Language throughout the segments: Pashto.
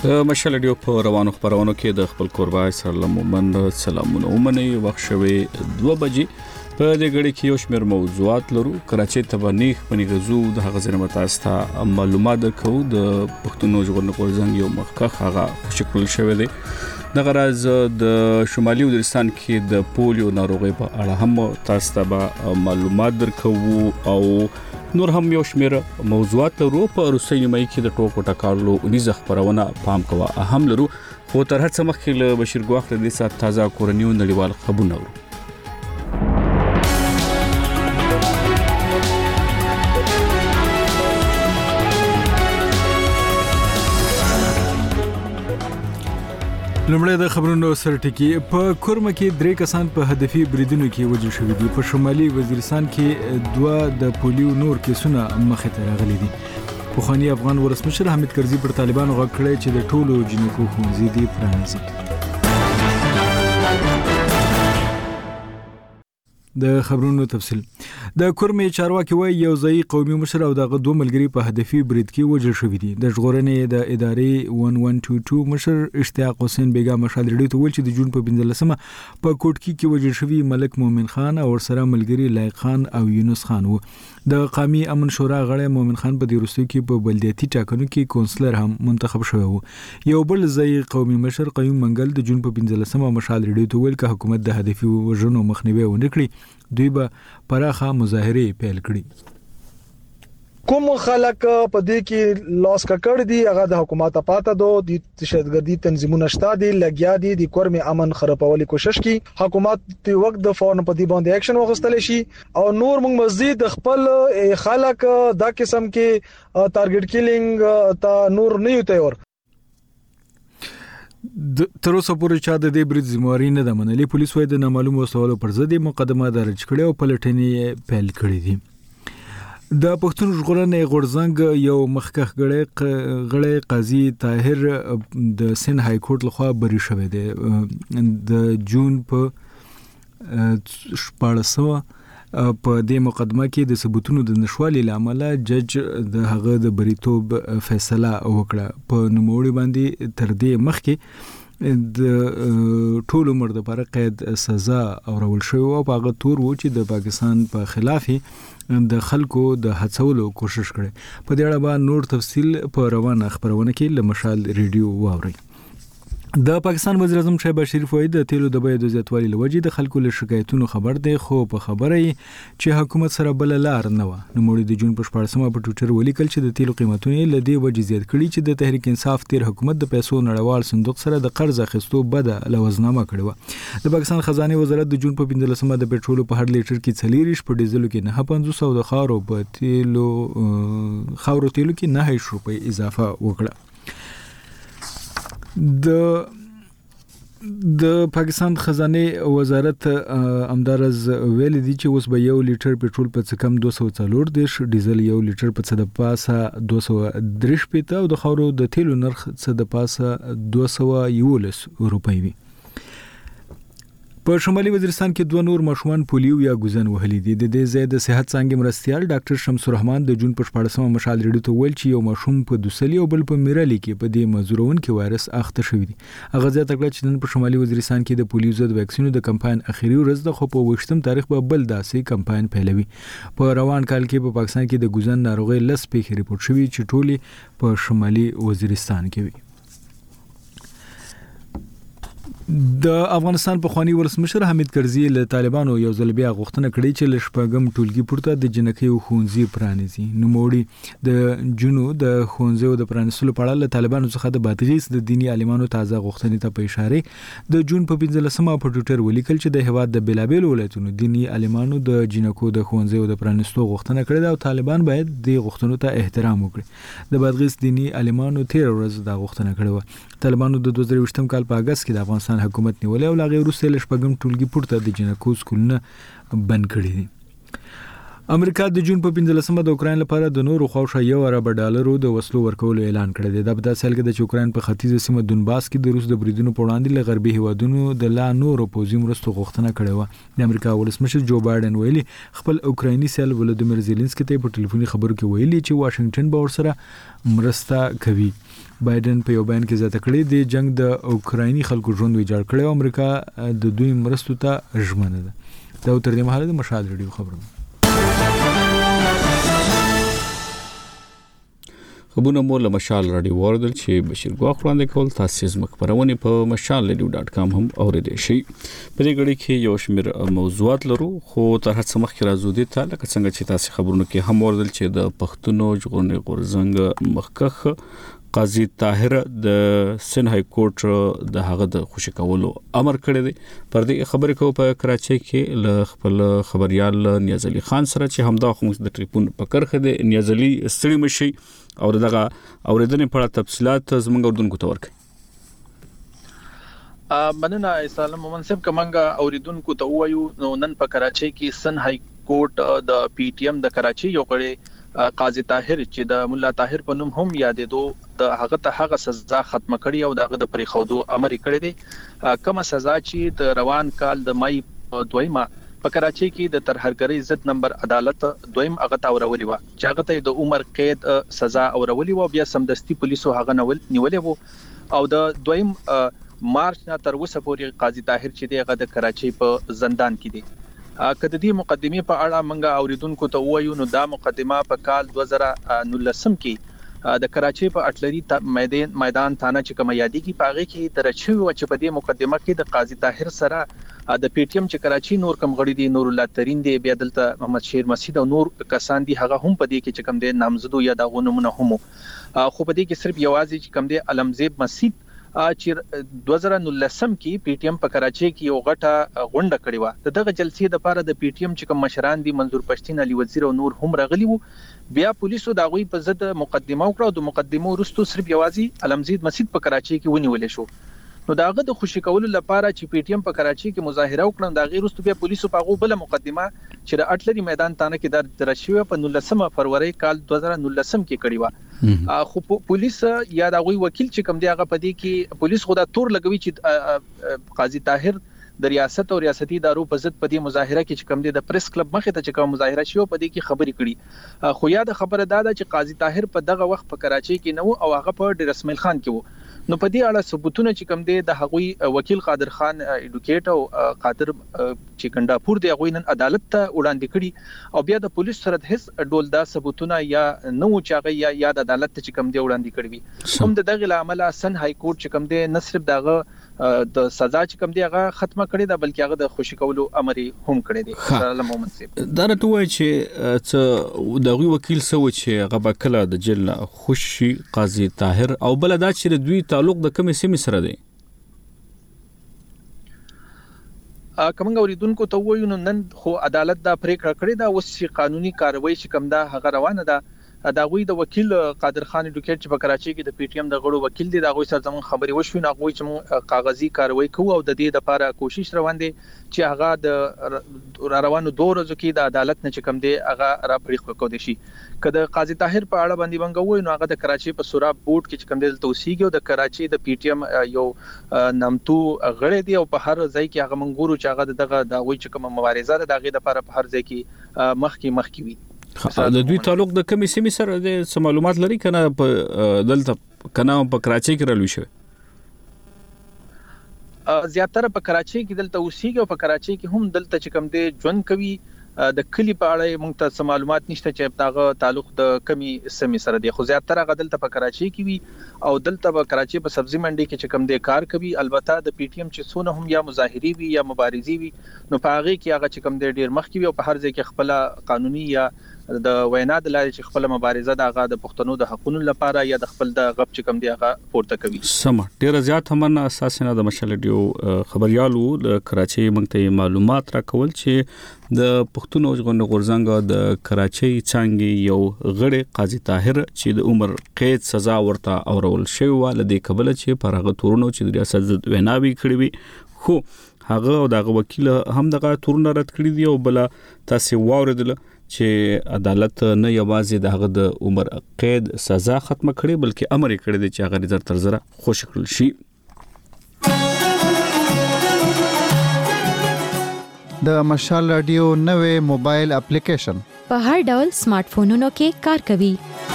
مشال ډیو په روانو خبرونو کې د خپل قربای سره مومن سلامونه ومني وخت شوي 2 بجې په دې غړي کې یو شمېر موضوعات لرو. کراچۍ ته باندې خپل غزو د هغه ځای متاستا معلومات درکو د پښتون ژغورنې غورځنګ یو مخکخ هغه شکل شوی دی. د غراز د شمالي وزیرستان کې د پولیو ناروغي په اړه هم تاسو ته معلومات درکو او نور هم یو شمېر موضوعات لرو. په روسي نیمه کې د ټوکو ټکالو 19 خبرونه پام کوه اهم لرو. خو تر هڅه مخکې له بشیر ګواخ د دې سات تازه کورنیو نړیوال خبرونه ورو. لمړی د خبرونو سره ټکی په کورمه کې 3 کسان په هدفي بریدونو کې وژل شوي دي. په شمالي وزیرستان کې 2 د پولیو نور کیسونه مخې ته راغلي دي. پخوانی افغان ولسمشر حامد کرزي پر طالبانو غږ کړی چې د ټولو جنکو ښوونځي دي پرانیزي. د خبرونو تفصیل د کورمې چارواکي وایي یو ځای قومي مشر او دغه 2 ملګري په هدفي برید کې وژل شوي دي. د ژغورنې د ادارې 1122 مشر اشتیاق حسین بیگا مشال ریډیو ته ویل چې د جون په 15مه په کوټکی کې وژل شوي ملک مومن خان او ورسره ملګري لایق خان او یونس خان وو. د قومي امن شورا غړی مومن خان په دې وروستیو کې په بلدیاتي ټاکنو کې کونسلر هم منتخب شوی وو. یو بل ځای قومي مشر قیوم منګل د جون په 15مه مشال ریډیو ته ویل چې حکومت د هدفي وژنو مخنیوي ونکړي دوی به پراخه مظاهره پیل کړي. کوم خلک په دې کې لاس کړ دي هغه د حکومت پاته دو د دهشتګردي تنظیمونو شته دي لګیا دي د کورمې امن خرابولو کوشش کوي. حکومت په وخت د فورن په دې باندې اکشن وغوښتل شي او نور موږ مزید خپل خلک دا قسم کې ټارګټ کیلینګ ته نور نه یو تیار. تر اوسه پورې چا د دې برید ذمہواری نه ده منلې. پولیس وايي د نامعلومو سوالو پر ضد مقدمه درج کړې او پلټنې پیل کړې دي. د پښتون ژغورنې غورځنګ یو مخکخ غړی قاضي طاهر د سن های کورټ لخوا بری شوی دی. د جون په 14 په دې مقدمه کې د ثبوتونو د نشوالي لامل جج د هغه د بریتوب فیصله وکړه. په نوموړي باندې تر دې مخکې د ټول عمر لپاره قید سزا اورول شوی او په هغه تور و چې د پاکستان په خلاف د خلکو د هڅولو کوشش کړي. په دې اړه به نور تفصیل په روانه خبرونه کې لمشال ریډیو واوري. د پاکستان وزیر اعظم شهباز شریف وايي د تیلو د بیو د زیاتوالي لوجې د خلکو له شکایتونو خبر دی خو په خبره چې حکومت سره بل لار نه و. نو د جون په 14مه په ټوئیټر ولیکل چې د تیلو قیمتونه له دې وجې زیات کړي چې د تحریک انصاف تیر حکومت د پیسو نړیوال صندوق سره د قرض اخیستو بده لوزنامه کړې و. د پاکستان خزانه وزارت د جون په 15مه د پټرول په هر لیټر کې 40 په ډیزلو کې 950 او د خاورو په تیلو کې 9 روپۍ اضافه وکړه. د پاکستان خزانه وزارت امدارز ویل دي چې اوس به 1 لیټر پټرول په څه کم 240 ډیزل 1 لیټر په څه د پاسه 230 او د خاورو د تیلو نرخ څه د پاسه 211 روپۍ وي. په شمالي وزیرستان کې 2 نور ماشومان پولیو یا ګوزن وهلي دي. د دې ځای د صحت څانګې مرستيال ډاکټر شمس الرحمن د جون په 14مه مشال ریډیو ته ویل چې یو ماشوم په دوسلی او بل په میرالي کې په دې مزورون کې وایرس اخته شوی دی. هغه ځای تکړه چې نن په شمالي وزیرستان کې د پولیو ضد واکسینو د کمپاین اخیری ورځ د خو په 28م تاریخ په بل داسې کمپاین پیلوي. په روان کال کې په پاکستان کې د ګوزن ناروغي لس پیښې ریپورت شوي چې ټولي په شمالي وزیرستان کې وي. د افغانستان پخوانی ولسمشر حامد کرزي له طالبانو یو ځل بیا غوښتنه کړې چې لشپږم ټولګي پورته د جنکیو ښوونځي پرانیزي. نوموړي د جنو د ښوونځیو د پرانیستلو په اړه له طالبانو څخه د بادغیس د دینی عالمانو تازه غوښتنې ته په اشاره د جون په 15مه په ټوئیټر ولیکل چې د هیواد د بلابل ولایتونو دینی عالمانو د جنکو د ښوونځیو د پرانیستلو غوښتنه کړې ده او طالبان باید د غوښتنو ته احترام وکړي. د بادغیس دینی عالمانو 13 ورځې د غوښتنه کړې و. طالبانو د 2020م کال په اگست کې د افغانستان حکومت نیولې او لاغې وروسته لشپږم ټولګي پورته د جنکو سکولونه بند کړي دي. امریکا د جون په 15مه د اوکرين لپاره د نورو خواوشا $1 ارب د وسلو ورکولو اعلان کړی دی. د بداسل کې د اوکرين په ختیځه سیمه دونباس کې د روس د بریدونو په وړاندې له غربي هیوادونو د لا نورو پوځي مرستو غوښتنه کړې و. د امریکا ولسمشر جو بایدن ویلي خپل اوکرایني سیال ولودیمیر زيلنسکي ته په ټلیفوني خبرو کې ویلي چې واشنگټن به ورسره مرسته کوي. بایدن په یو بیان کې زیاته کړې د جنگ د اوکرایني خلکو ژوند ویجاړ کړي او امریکا د دوی مرستو ته ژمنه ده. دا تر دې مهاله د مشال ریډیو خبرونه. خبرونه مو له مشال رادیو وردل چې بشیر ګواخ وړاندې کول تاسو زموږ خبرونه په mashalradio.com هم اوریدئ شئ. په دې غړي کې یو شمېر موضوعات لرو خو تر هڅه مخکې راځو دي ته لکه څنګه چې تاسو خبرونه کې هم وردل چې د پښتونو ژغورنې غورځنګ مخکخ قاضي طاهر د سن های کورټ د هغه د خوشی کولو امر کړی دی. پر دې خبرې کو په کراچۍ کې ل خپل خبريال نیاز علي خان سره چې همدا خو د ټریپون په کرخه د نیاز علي ستړي مشي او دغه اوریدنې په اړه تفصيلات زموږ اردوونکو ته ورکړي. مننه اسلام منصب کمنګ اوریدونکو ته وایو نو نن په کراچۍ کې سن های کورټ د پی ټی ایم د کراچۍ یو کړي قاضي طاهر چې د مولا طاهر په نوم هم یادېدو د هغه ته هغه سزا ختم کړي او دغه د پرې خودو امر کړی دی. کومه سزا چې د روان کال د مای 2 په کراچۍ کې د ترهګری عزت نمبر عدالت 2 هغه تاورولې و چې هغه ته د عمر قید سزا اورولې و. بیا سمدستي پولیسو هغه نیولې و او د 2 مارچ نه تر اوسه پورې قاضي طاهر چې دی هغه د کراچۍ په زندان کې دی. کله دې مقدمه په اړه منګه اوریدونکو ته وایو نو دا مقدمه په کال 2019 کې د کراچۍ په اټلري میدان تانه چې کوم یادې کې پاغه کې درچوي و چې په دې مقدمه کې د قاضي طاهر سره د پی ټی ایم چې کراچۍ نور کم غړي دي نور الله ترين دی بیا دلته محمد شیر مسجد او نور کسان دي هغه هم په دې کې چې کوم دي نامزدو یا د غونمونه هم خو په دې کې صرف یوازې چې کوم دي علمزیب مسجد چې 2019 کې پی ټی ایم په کراچۍ کې یو غټه غونډه کړې و. دغه جلسې د لپاره د پی ټی ایم چې کوم مشران دي منظور پښتين علي وزیر او نور هم راغلي وو. بیا پولیسو دا غوي په ضد مقدمه وکړه او د مقدمو وروسته صرف یوازې علمزید مسجد په کراچۍ کې ونیول شو. نو داغه د خوشی کولو لپاره چې پی ټی ایم په کراچۍ کې مظاهره وکړه دا غیر وروسته بیا پولیسو په غو بل مقدمه چې د اټلري میدان تانه کې درشوي په 19 فروری کال 2019 کې کړی و. خو پولیس یا د غوي وکیل چې کوم دی هغه په دې کې پولیس خو دا تور لګوي چې قاضي طاهر د ریاست او ریاستي ادارو په ضد په دې مظاهره کې چې کوم دی د پریس کلب مخې ته چې کوم مظاهره شو په دې کې خبرې کړي. خو یا د خبره دا ده چې قاضي طاهر په دغه وخت په کراچۍ کې نو او هغه په ډیر اسماعیل خان کې وو. نو په دې اړه ثبوتونه چې کوم دی د هغوی وکیل قادر خان ایډوکیټ او قادر چې ګنداپور دی هغوی نن عدالت ته وړاندې کړي او بیا د پولیس سره هیڅ ډول دا ثبوتونه یا نو چاغي یا د عدالت ته چې کوم دی وړاندې کړي کوم د دغه عمله سن های کورټ چې کوم دی نه صرف دغه د سزا چې کوم دی هغه ختمه کړي دا بلکې هغه د خوشی کولو امر هم کړی دی. سلام منصب دا راته وایي چې دغه وکیل سو چې هغه بکله د جیل خوشي قاضي طاهر او بل دا چې دوی تعلق د کومې سیمې سره دی. کومنګ اوریدونکو ته وایو نن خو عدالت دا پریکړه کړې ده اوس چې قانوني کاروایی چې کوم دا هغه روانه ده. دا غوي د وکیل قادر خان ایډوکیټ چې په کراچۍ کې د پی ټی ایم د غړو وکیل دی دا غوي سره زمون خبري وشو نه غوي چې کاغذي کاروایی کوو او د دې لپاره کوشش روان دي چې هغه د روانو 2 ورځو کې د عدالت نه چې کوم دی هغه را پریکړه کوي شي. کله قاضي طاهر په اړه باندې منګوي نو هغه د کراچۍ په سوراب بورډ کې چې کوم دی توسيږي او د کراچۍ د پی ټی ایم یو نامتو غړي دی او په هر ځای کې هغه منګورو چې هغه دغه د غوي چې کوم مبارزه ده دغه لپاره په هر ځای کې مخکې وي. د دوی تعلق د کومې سیمې سره د معلومات لري کنه په دلته کنه په کراچۍ کې رالوي شوی زیاتره په کراچۍ کې دلته اوسېږي او په کراچۍ کې هم دلته چې کوم دی ژوند کوي د کلی په اړه موږ ته معلومات نشته چې دغه تعلق د کمی سیمې سره دی. خو زیاتره غدلته په کراچۍ کې وي او دلته په کراچۍ په سبزی منډي کې چې کوم دی کار کوي. البته د پی ټی ایم چې څونه هم یا مظاهری وي یا مبارزي وي نو په هغه کې هغه چې کوم دی ډیر مخ کې وي او په هر ځای کې خپل قانوني یا د وینا د لارې چې خپل مبارزه د هغه د پښتنو د حقوقو لپاره یا د خپل د غب چې کوم دی هغه پورته کوي. سم ډیر زیات هم اساسا د مشالډیو خبريالو د کراچۍ منځته معلومات راکول چې د پښتون ژغورنې غورځنګ د کراچۍ څنګه یو غړي قاضي طاهر چې د عمر قید سزا ورته اورول شوی و لدې قبل چې پرغه تورونو چې د ریاست ویناوي کړی وي خو هغه او دغه وکیل هم دغه تورونه رد کړی دی او بل تاسو واوریدل چې عدالت نه یوازې دغه د عمر قید سزا ختمه کړي بلکې امر یې کړی دی چې هغه نظر تر زره خوشی کړل شي. د مشال رادیو نوې موبایل اپلیکیشن په هر ډول سمارټ فونونو کې کار کوي.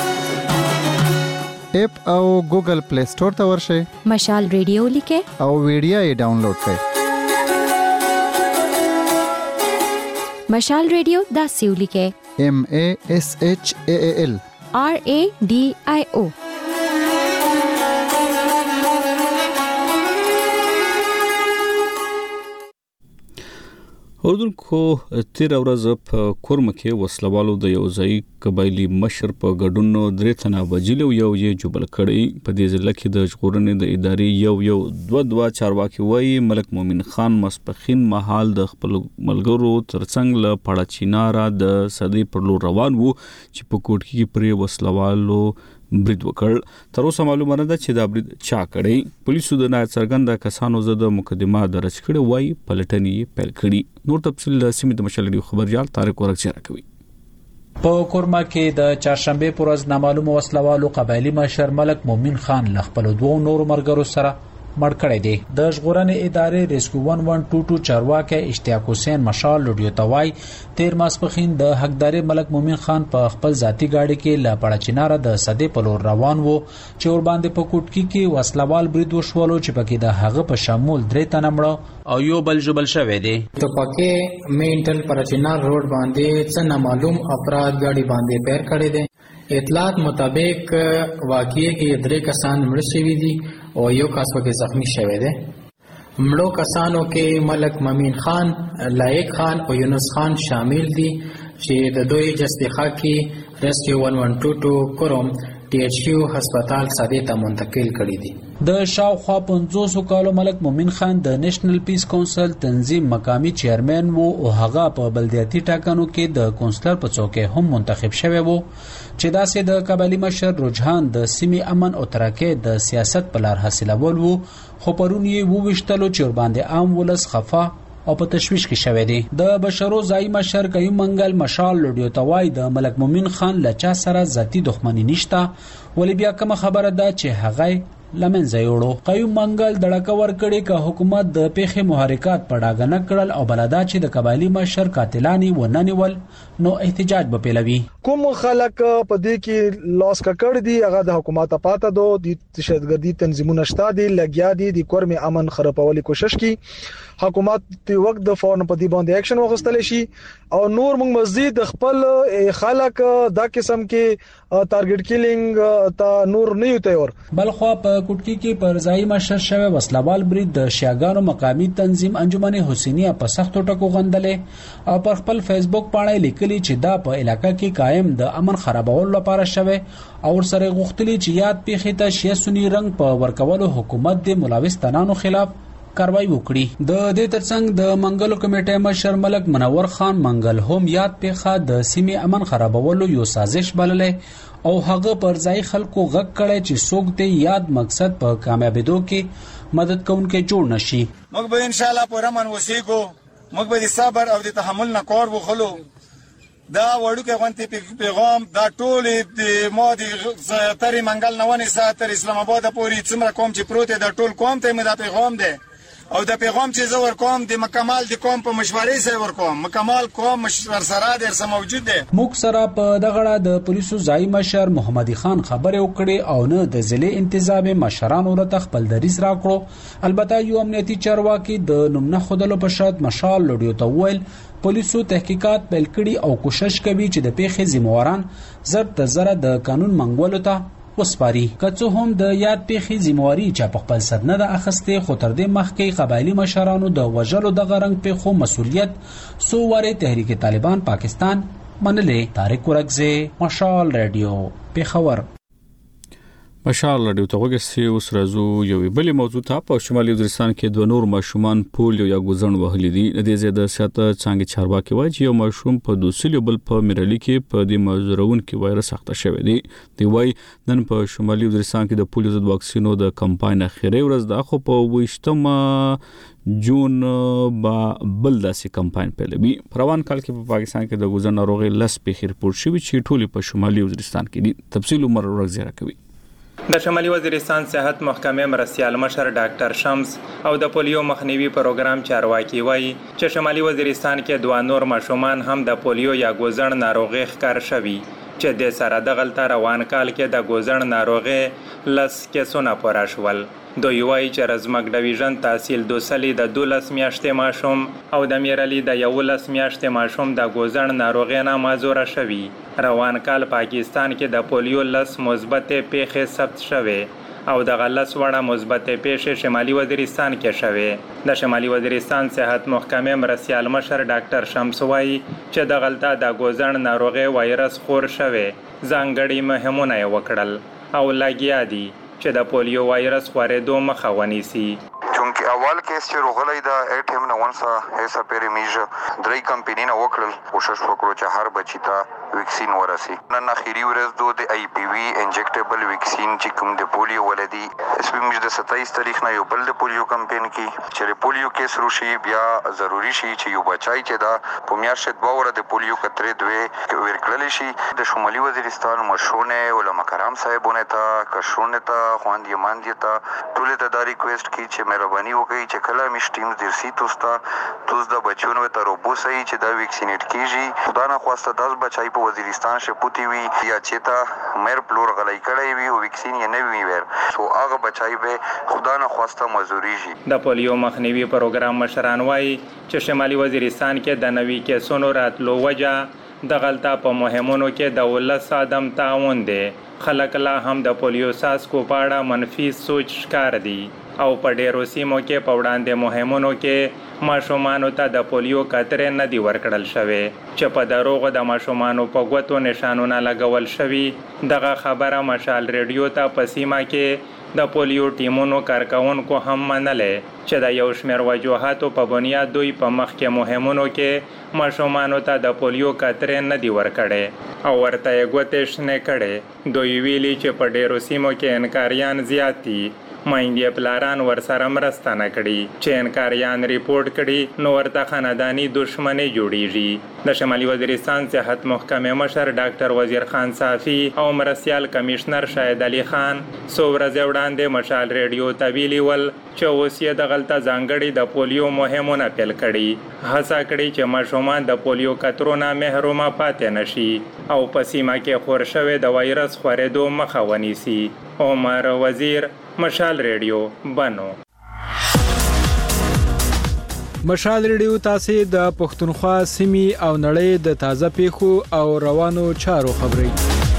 اپ او ګوګل پلی سٹور ته ورشئ، مشال ریډیو لیکه او ویډیو یې ډاونلوډ کړئ. مشال ریډیو داسې ولیکه MASHAAL RADIO. اوردونکو تیر ورځ په کورمه کې وسلوالو د یو ځای قبایلی مشر په ګډون 3 تنه وجلو یو یې جوبل کړی. په دې ځل کې د ژغورنې د ادارې یو دوه چارواکي وایي ملک مومن خان مسپخین مهال د خپل ملګرو ترڅنګ له پړه چینارا د صدې پر لور روان وو چې په کوټ کې پرې وسلوالو برید وکړ. تر اوسه معلومه نه ده چې دا برید چا کړی. پولیسو د ناڅرګنده کسانو زده مقدمه درج کړې وایي پلټنې پیل کړي. نور تفصیل د سیمې د مشالډیو خبريال طارق ورکچی راکوي. په کورما کې د چهارشنبه پر ورځ نامعلوم وسلوالو قبایلی مشر ملک مومن خان ل خپل دوه نور مرګرو سره مړ کړی دی. د ژغورنې ادارې ریسکیو 1122 چارواکي اشتیاق حسین مشال لډیو توای 13 ماسپخین د حقداري ملک مومن خان په خپل ذاتی گاډي کې لا پړه چیناره د صدې په لور روان وو چې ور باندې په کوټکی کې وسلوال برید وشولو چې پکې د هغه په شمول 3 تنه مړ او یو بل جبل شوی دی. تو پکې مینټل پرچینار روډ باندې څه نامعلوم افراد گاډي باندې پیر کړي دي. اطلاعات مطابق واقعي کې 3 کسان مړ شوي دي او یو کس پکې زخمی شوی دی. مړو کسانو کې ملک مومن خان، لایق خان او یونس خان شامل دي چې د دوی جستخا کې ریسکیو 1122 کوروم THQ هسپتال ساده ته منتقل کړي دي. د شاوخوا 500 کالو ملک مومن خان د نېشنل پیس کونسل تنظیم مقامی چیرمن وو او هغه په بلدیاتي ټاکنو کې د کونسلر په څوکۍ هم منتخب شوی وو چې داسې د قبایلی مشر رجحان د سیمې امن او ترقۍ د سیاست په لار حاصلول وو، خو پرون یې وویشتلو چې ور باندې عام ولس خفا او په تشویش کې شوی دی. د بشرو ځای مشر قیوم منګل مشال لډیو توای د ملک مومن خان لچا سره ذاتی دښمنی نشته، ولی بیا کوم خبره ده چې هغه لمنځه یوړو. قیوم منګل دړکه ور کړي ک حکومت د پیخي محرکات پړاګه نه کړل او بلدا چې د قبایلی مشر قاتلانی وننول نو احتجاج به پیلوي. کوم خلک په دې کې لاس کړ دي هغه د حکومت پاته دو د دهشتګردي تنظیمونو شته دي لګیا دي د کورمه امن خرابولي کوشش کی. حکومت د وخت د فورن په دې باندې اکشن واخیستل شي او نور موږ مزید خپل خلک دا قسم کې ټارګټ کیلینګ ته نور نه یو تیار. بلخوا په کوټکی کې پر ځای مشر شوی وسلوال برید د شیاګانو مقامی تنظیم انجمن حسینیه په سختو ټکو غندلې او پر خپل فیسبوک باندې لیکلي چې دا په علاقې کې قائم د امن خرابولو لپاره شوی او سره غوښتلي چې یاد پیښې ته شیا سنی رنگ په ورکولو حکومت د ملاوس تنانو خلاف کاروایی وکړي. د دې ترڅنګ د منګلو کمیټې مشر ملک منور خان منګل هم یاد پیښه د سیمې امن خرابولو یو سازش بللې او هغه پر ځای خلکو غږ کړي چې څوک دې یاد مقصد په کامیابیدو کې مدد کوونکې جوړ نشي. موږ به ان شاء الله پر امن وسیګو، موږ به صبر او د تحمل نه کار وخلو. دا وړوکه غونتی پیغام دا ټول د مودي تری منګل نوونی ساتر اسلام آباد پورې څومره کوم چې پروت دا ټول کوم ته مې دا پیغام ده او دا پیغام چې زور کوم د مکمل د کوم په مشورې سره ور کوم مکمل کوم مشور سره درسه موجود ده. موږ سره په دغه د پولیسو ځای مشر محمد خان خبره وکړي او نه د ضلع انتظام مشرانو له تخپل دریس راکړو. البته یو امنیتي چارواکي د نومنه خودلو په شرط مشال لډیو ته ویل پولیسو تحقیقات پیل کړي او کوشش کوي چې د پیښې ذمہواران زر تر زر د قانون منګولو ته وسپاري. کڅو هم د یاد پیښې ذمہواری چې په خپل سر نه د اخسته خو تر دې مخکې قبایلی مشرانو د وژلو د غرنګ پیښو مسولیت سو واره تحریک طالبان پاکستان منلې. طارق ورکزه، مشال رادیو، پیښور. مشال رادیو ته وګورئ اوس راځو یو بل موضوع ته. په شمالي وزیرستان کې دوه نور ماشومان پولیو یا ګوزن وهلي دي. د دې زیاده سات څنګه چارواکي وایي چې یو ماشوم په دوسیل بل په میرالي کې په د مزرون کې وایرس اخته شوی دی. دی وایي نن په شمالي وزیرستان کې د پولیو ضد واکسینو د کمپاین اخیری ورځ ده، خو په 28 جون با بل داسې کمپاین پیلوي. روان کال کې په پاکستان کې د ګوزن ناروغي لس پیښې رپورټ شوې چې ټولې په شمالي وزیرستان کې دي. تفصیل عمر ورغ زیرا کوي. د شمالي وزیرستان صحت محکمې مرستیال مشر ډاکټر شمس او د پولیو مخنیوي پروګرام چارواکي وایي چې شمالي وزیرستان کې دوه نور ماشومان هم د پولیو یا ګوزن ناروغي ښکار شوي چې د سره دغلطه روان کال کې د ګوزن ناروغي لس کیسونه پوره شول. دوی وایي چې رزمک ډیویژن تحصیل دوسلی د 12 میاشتې ماشوم او د میرالي د 11 میاشتې ماشوم د ګوزن ناروغي نه معذور شوي. روان کال پاکستان کې د پولیو لس مثبت پیښې ثبت شوه او د غلس وړه مثبت پیښې شمالي وزیرستان کې شوه. د شمالي وزیرستان صحت محکمې مرستیال مشر ډاکټر شمس وایي چې د غلطه د ګوزن ناروغي وایرس خور شوه. ځانګړي مهمونه یې وکړل او لګیا دي چې د پولیو وایرس خورېدو مخه ونیسي. چونکه اول کیس چې روغلی دا اټم نه ونسا هیڅ پیری میج درې کمپنی نه وکړل کوشش وکړو چې هر بچی ته ویکسین ورسي. نن اخیری ورځ د ای پی وی انجیکټیبل ویکسین چې کوم د پولیو ولدي اسبي میج د 27 تاریخ نه یو بل د پولیو کمپین کې چې پولیو کیس روشي بیا ضروری شي چې یو بچای چې دا په میاشت 2 ور د پولیو کترې دوی ورکړل شي. د شمالي وزیرستان مشرونه علما کرام صاحبونه ته کشرونه ته خواندې ماندې ته ټول ته دا ریکوست کی چې مهرباني وکړئ چې کله میشتیم درسي توس د بچونو ته روبوسي چې دا ویکسینیټ کیږي. خدا نه خواسته 10 بچای په وزیرستان شپوتی وی یا چې تا مېر پلور غلای کړی وی او ویکسین یې نه وی ور سو هغه بچای به خدا نه خواسته مزوري شي. د پولیو مخنیوي پروګرام مشران وایي چې شمالي وزیرستان کې د نوي کیسونو راتلو وجه د غلطه په مهمونو کې د ولس عدم تعاون دی. خلک لا هم د پولیو ساسکو په اړه منفي سوچ ښکار دي او په ډیرو سیمو کې په وړاندې مهمونو کې ماشومانو ته د پولیو کترې نه دی ورکړل شوی چې په دروغو د ماشومانو په ګوتو نشانونه لګول شوي. دغه خبره مشال ریډیو ته په سیمه کې د پولیو ټیمونو کارکونکو هم منلې چې د یو شمېر وجوهاتو په بنیاد دوی په مخ کې مهمونو کې ماشومانو ته د پولیو کترې نه دی ورکړې او ورته یې ګوتې شنې کړې. دوی ویلي چې په ډیرو سیمو کې انکاریان زیات دي. مایندې پلاران ورسره مرسته نه کړي چې انکاریان ریپورټ کړي نو ورته خاندانی دښمنۍ جوړیږي. د شمالي وزیرستان صحت محکمې مشر ډاکټر وزیر خان صافي او مرستیال کمشنر شاهد علي خان څو ورځې وړاندې مشال ریډیو ته ویلي ول چې اوس یې د غلطه ځانګړي د پولیو مهمونه پیل کړي. هڅه کړي چې ماشومان د پولیو کترو نه محرومه پاتې نشي او په سیمه کې خور شوی د وایرس خورېدو مخه ونیسي. عمر وزیر، مشال ریډیو، بنو. مشال ریډیو تاسو د پښتونخوا سیمې او نړۍ د تازه پیښو او روانو چارو خبري.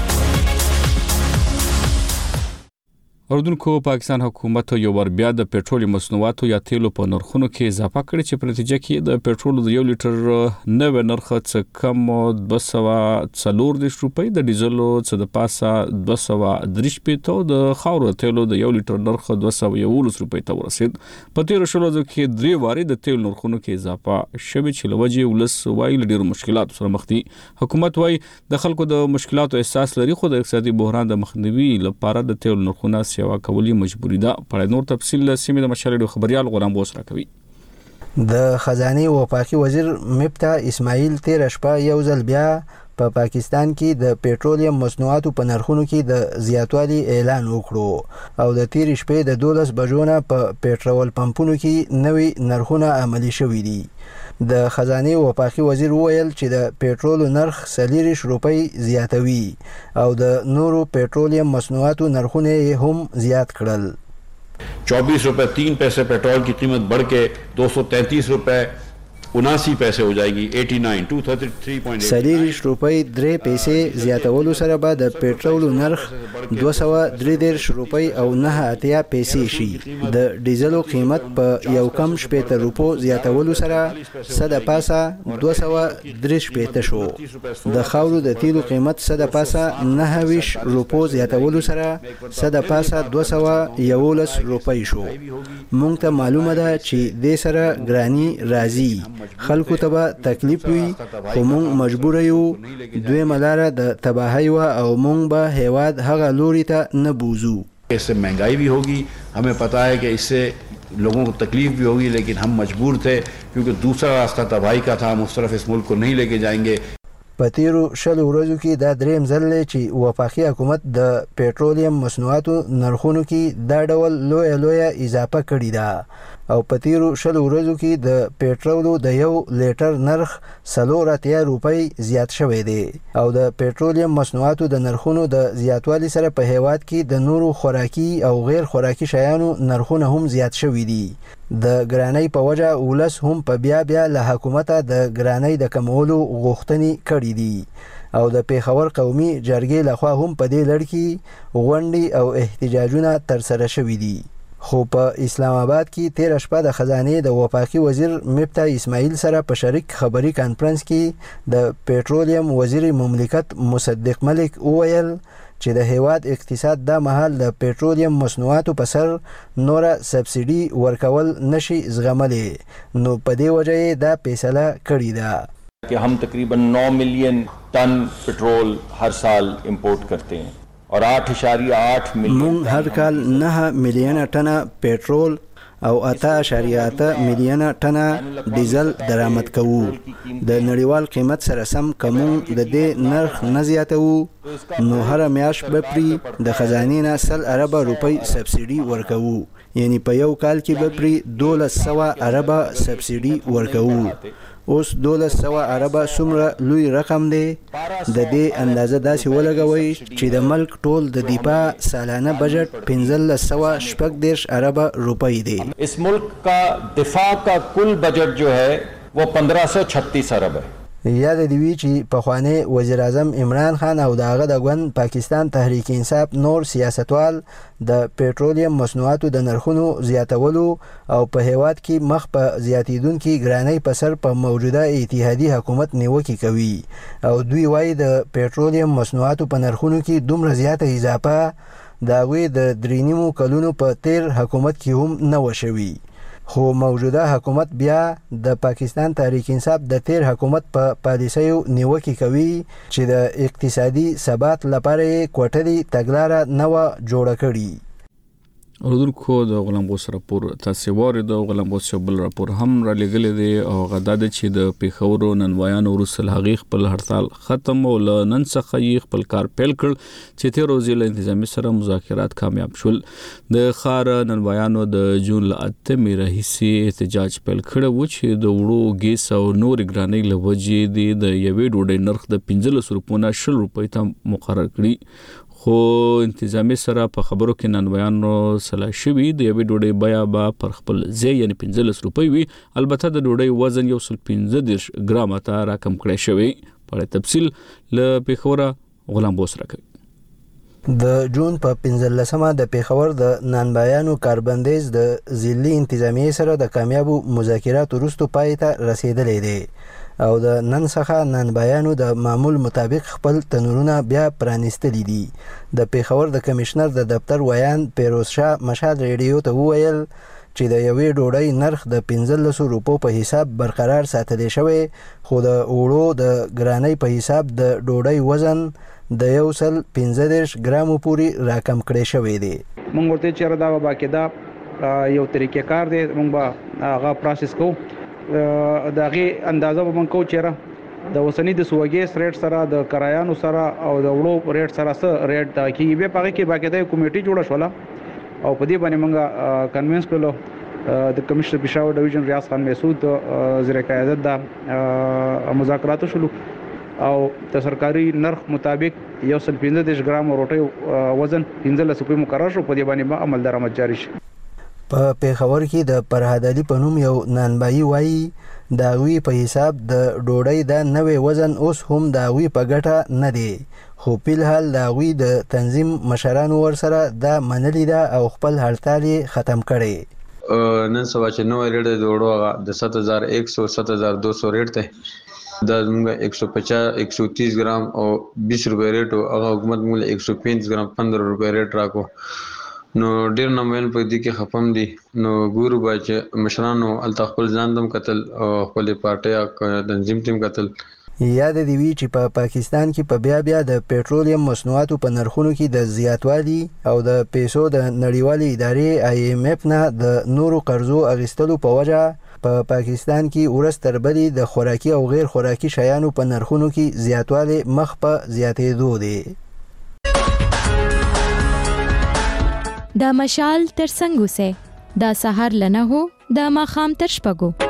اردوونکو پاکستان حکومت یو ور بیا د پېټرول مصنوعاتو یا تیلو په نرخونو کې اضافه کړې چې په نتیجه کې د پېټرول د 1 لیټر نوې نرخ څخه کم 240 روپۍ، د ډیزلو څخه د پاسه 230 او د خاورو تیلو د 1 لیټر نرخ 211 روپۍ ته ورسید. په تیر شلو کې درې واري د تیل نرخونو کې اضافه شوه چې لوجه ولس وایي ډېر مشکلات سره مخ دي. حکومت وایي د خلکو د مشکلاتو احساس لري خو د اقتصادي بحران د مخنیوي لپاره د تیل نرخونه سیوا کولی مجبوری ده. په نور تفصیل سیمه د مشال خبريال غلام بوس راکوي. د خزانه وفاقي وزیر مفتا اسماعیل تیر شپه یو ځل بیا په پاکستان کې د پېټرولیم مصنوعاتو په نرخونو کې د زیاتوالي اعلان وکړو او د تیر شپې د 12 بجو نه په پېټرول پمپونو کې نوې نرخونه عملي شوې دي. د خزانه وفاقي وزیر وویل چې د پېټرول نرخ 40 روپۍ زیاتوي او د نورو پېټرولیم مصنوعاتو نرخونه هم زیات کړل. 24 रुपए 3 पैसे पेट्रोल की कीमत बढ़ के 233 रुपए 79 पैसे हो जाएगी 89 233.8 سلیریش روپۍ 3 پیسې زیاتولو سره به د پېټرول نرخ 233 روپۍ او 9 پیسې شي. د ډیزلو قیمت په یو کم 70 روپو زیاتولو سره صد پاسه 230 شو. د خاورو د تیلو قیمت صد پاسه 29 روپو زیاتولو سره صد پاسه 211 روپۍ شو. مونږ ته معلومه ده چې د سره ګرانی راځي، خلکو ته به تکلیف وي، خو مونږ مجبور یو. دوی ملاره د تباہی و او مونږ به هیواد هغه لوري ته نه بوزو. इससे महंगाई भी होगी, हमें पता है कि इससे लोगों को तकलीफ भी होगी, लेकिन हम मजबूर थे क्योंकि दूसरा रास्ता तबाही का था, हम उस तरफ इस मुल्क को नहीं लेके जाएंगे. په تیرو 20 ورځو کې دا دریم ځل دی چې وفاقي حکومت د پېټرولیم مصنوعاتو نرخونو کې دا ډول لویه اضافه کړې ده او په تیرو 20 ورځو کې د پېټرولو د یو لیټر نرخ 4 روپۍ زیات شوی دی او د پېټرولیم مصنوعاتو د نرخونو د زیاتوالي سره په هیواد کې د نورو خوراکي او غیر خوراکي شیانو نرخونه هم زیات شوي دي. د ګرانۍ په وجه ولس هم په بیا له حکومته د ګرانۍ د کمولو غوښتنې کړې دي او د پیښور قومي جرګې لخوا هم په دې لړ کې غونډې او احتجاجونه ترسره شوي دي. خو په اسلام آباد کې 13 شپه د خزانې د وفاقي وزیر مفتا اسماعیل سره په شریک خبري کانفرنس کې د پېټرولیم وزیر مملکت مصدق ملک وویل چې د هیواد اقتصاد دا مهال د پېټرولیم مصنوعاتو په سر نوره سبسیډي ورکول نشي زغملی، نو په دې وجه یې دا فیصله کړې ده कि हम तकरीबन 9 मिलियन टन पेट्रोल हर साल इंपोर्ट करते हैं और 8.8 मिलियन مونږ هر کال 9 میلیونه ټنه پېټرول او 8.8 میلیونه ټنه ډیزل درآمد کوو. د نړیوال قیمت سره سم کوم د دې نرخ نه زیاتوو نو هر میاشت به پری د خزانې نه 100 ارب روپۍ سبسیډي ورکوو، یعنی په یو کال کې به پری 1200 ارب سبسیډي ورکوو. اوس 1200 ارب څومره لوی رقم دی؟ د دې اندازه داسې ولګوئ چې د ملک ټول د دفاع سالانه بجټ 1540 ارب روپۍ دی. इस मुल्क का दिफा का कुल बजट जो है वो 1536 अरब है. یاد دی وی چې پخوانی وزیر اعظم عمران خان او داغه د ګوند پاکستان تحریک انصاف نور سیاستوال د پېټرولیم مصنوعاتو د نرخونو زیاتولو او په هیواد کې مخ په زیاتیدونکو ګرانۍ په سر په موجوده اتحادیه حکومت نیوکه کوي او دوی وايي د پېټرولیم مصنوعاتو په نرخونو کې دومره زیاته اضافه دا وی د 3 کلونو په تیر حکومت کې هم نه وشوي. خو موجوده حکومت بیا د پاکستان تحریک انصاف د تیر حکومت په پالیسیو نیوکه کوي چې د اقتصادي ثبات لپاره کوټري تګلاره نو جوړه کړي. اردوونکو د غلام بوس راپور تاسو واره د غلام بوس بل راپور هم را لګل دي او غداده چې د پیښور ننوایانو ورسل حقیق په هړتال ختم او نن څخه خپل کار پیل کړ چې تیر ورځې له انتظامی سره مذاکرات کامیاب شول. د خار ننوایانو د جون ل 8 راهیسي احتجاج پیل کړ و چې د وړو ګیس او نور ګرانۍ لوجې دي د یوې ډوډۍ نرخ د 15 روپونه 10 روپۍ ته مقرر کړی. خو انتظامی سره په خبرو کې ننوایانو سلا شوی د یوې ډوډۍ بیا به پر خپل ځای یعنی 15 روپۍ وي، البته د ډوډۍ وزن 115 ګرام ته راکم کړی شوی. په تفصیل له پیښور غلام بوس راکوي. د جون په 15مه د پیښور د نانبایانو کاربندیز د ضلعي انتظامیه سره د کامیابو مذاکراتو وروسته پای ته رسیدلې دی او د نن څخه نانبایانو د معمول مطابق خپل تنورونه بیا پرانیستلي دي. د پیښور د کمشنر د دفتر ویان پیروز شاه مشهد ریډیو ته وویل چې د یوې ډوډۍ نرخ د 15 روپو په حساب برقرار ساتل شوی، خو د وړو د ګرانۍ په حساب د ډوډۍ وزن د 115 ګرامو پورې راکم کړی شوی دی. مونږ ورته چیرې دا باقاعده یو طریقې کار دی، مونږ به هغه پروسس کوو دغه اندازه به مونږ کوو چیرې د وسنی د سوګیس ریټ سره د کرایانو سره او د وړو ریټ سره سره ریټ دا کی به پاره کې باقاعده کمیټي جوړه شوله او په دې باندې مونږ کنوینس کړو د کمشنر پېښور ډیویژن ریاض خان مسعود وزیر قیادت دا مذاکرات شلو او د سرکاري نرخ مطابق 115 ګرام روټي وزن 15 روپۍ مقرر شو. په دې باندې عمل درآمد جاری شي. په پیښور کې د پرهادالي په نوم یو نانبایي وایي د هغوی په حساب د ډوډۍ د نوې وزن اوس هم د هغوی په ګټه نه دی، خو فلحال د هغوی د تنظیم مشرانو ورسره دا منلې ده او خپل هړتال یې ختم کړی. نن سبا چې نوې ریټ د ډوډۍ د 7100 7200 ریټ ته دا موږ 150 130 ګرام او 20 روپے ریټ او هغه حکومت موږ 135 ګرام 15 روپے ریټ راکو. نو ډیر نمبر په دې کې خپم دي. نو ګورو چې مشرانو الته خپل ځان دم قتل او خپل پارټي تنظیم ټیم قتل. یاد دی وی چې په پاکستان کې په بیا د پېټرولیم مصنوعاتو په نرخونو کې د زیاتوالي او د پیسو د نړیوالې ادارې IMF نه د نورو قرضو اغیستلو په وجه په پاکستان کې ورځ تر بلې د خوراکي او غیر خوراکي شیانو په نرخونو کې زیاتوالی مخ په زیاتېدو دی. دا مشال تر څنګه سه دا سحر لنه هو دا ماخام تر شپږو.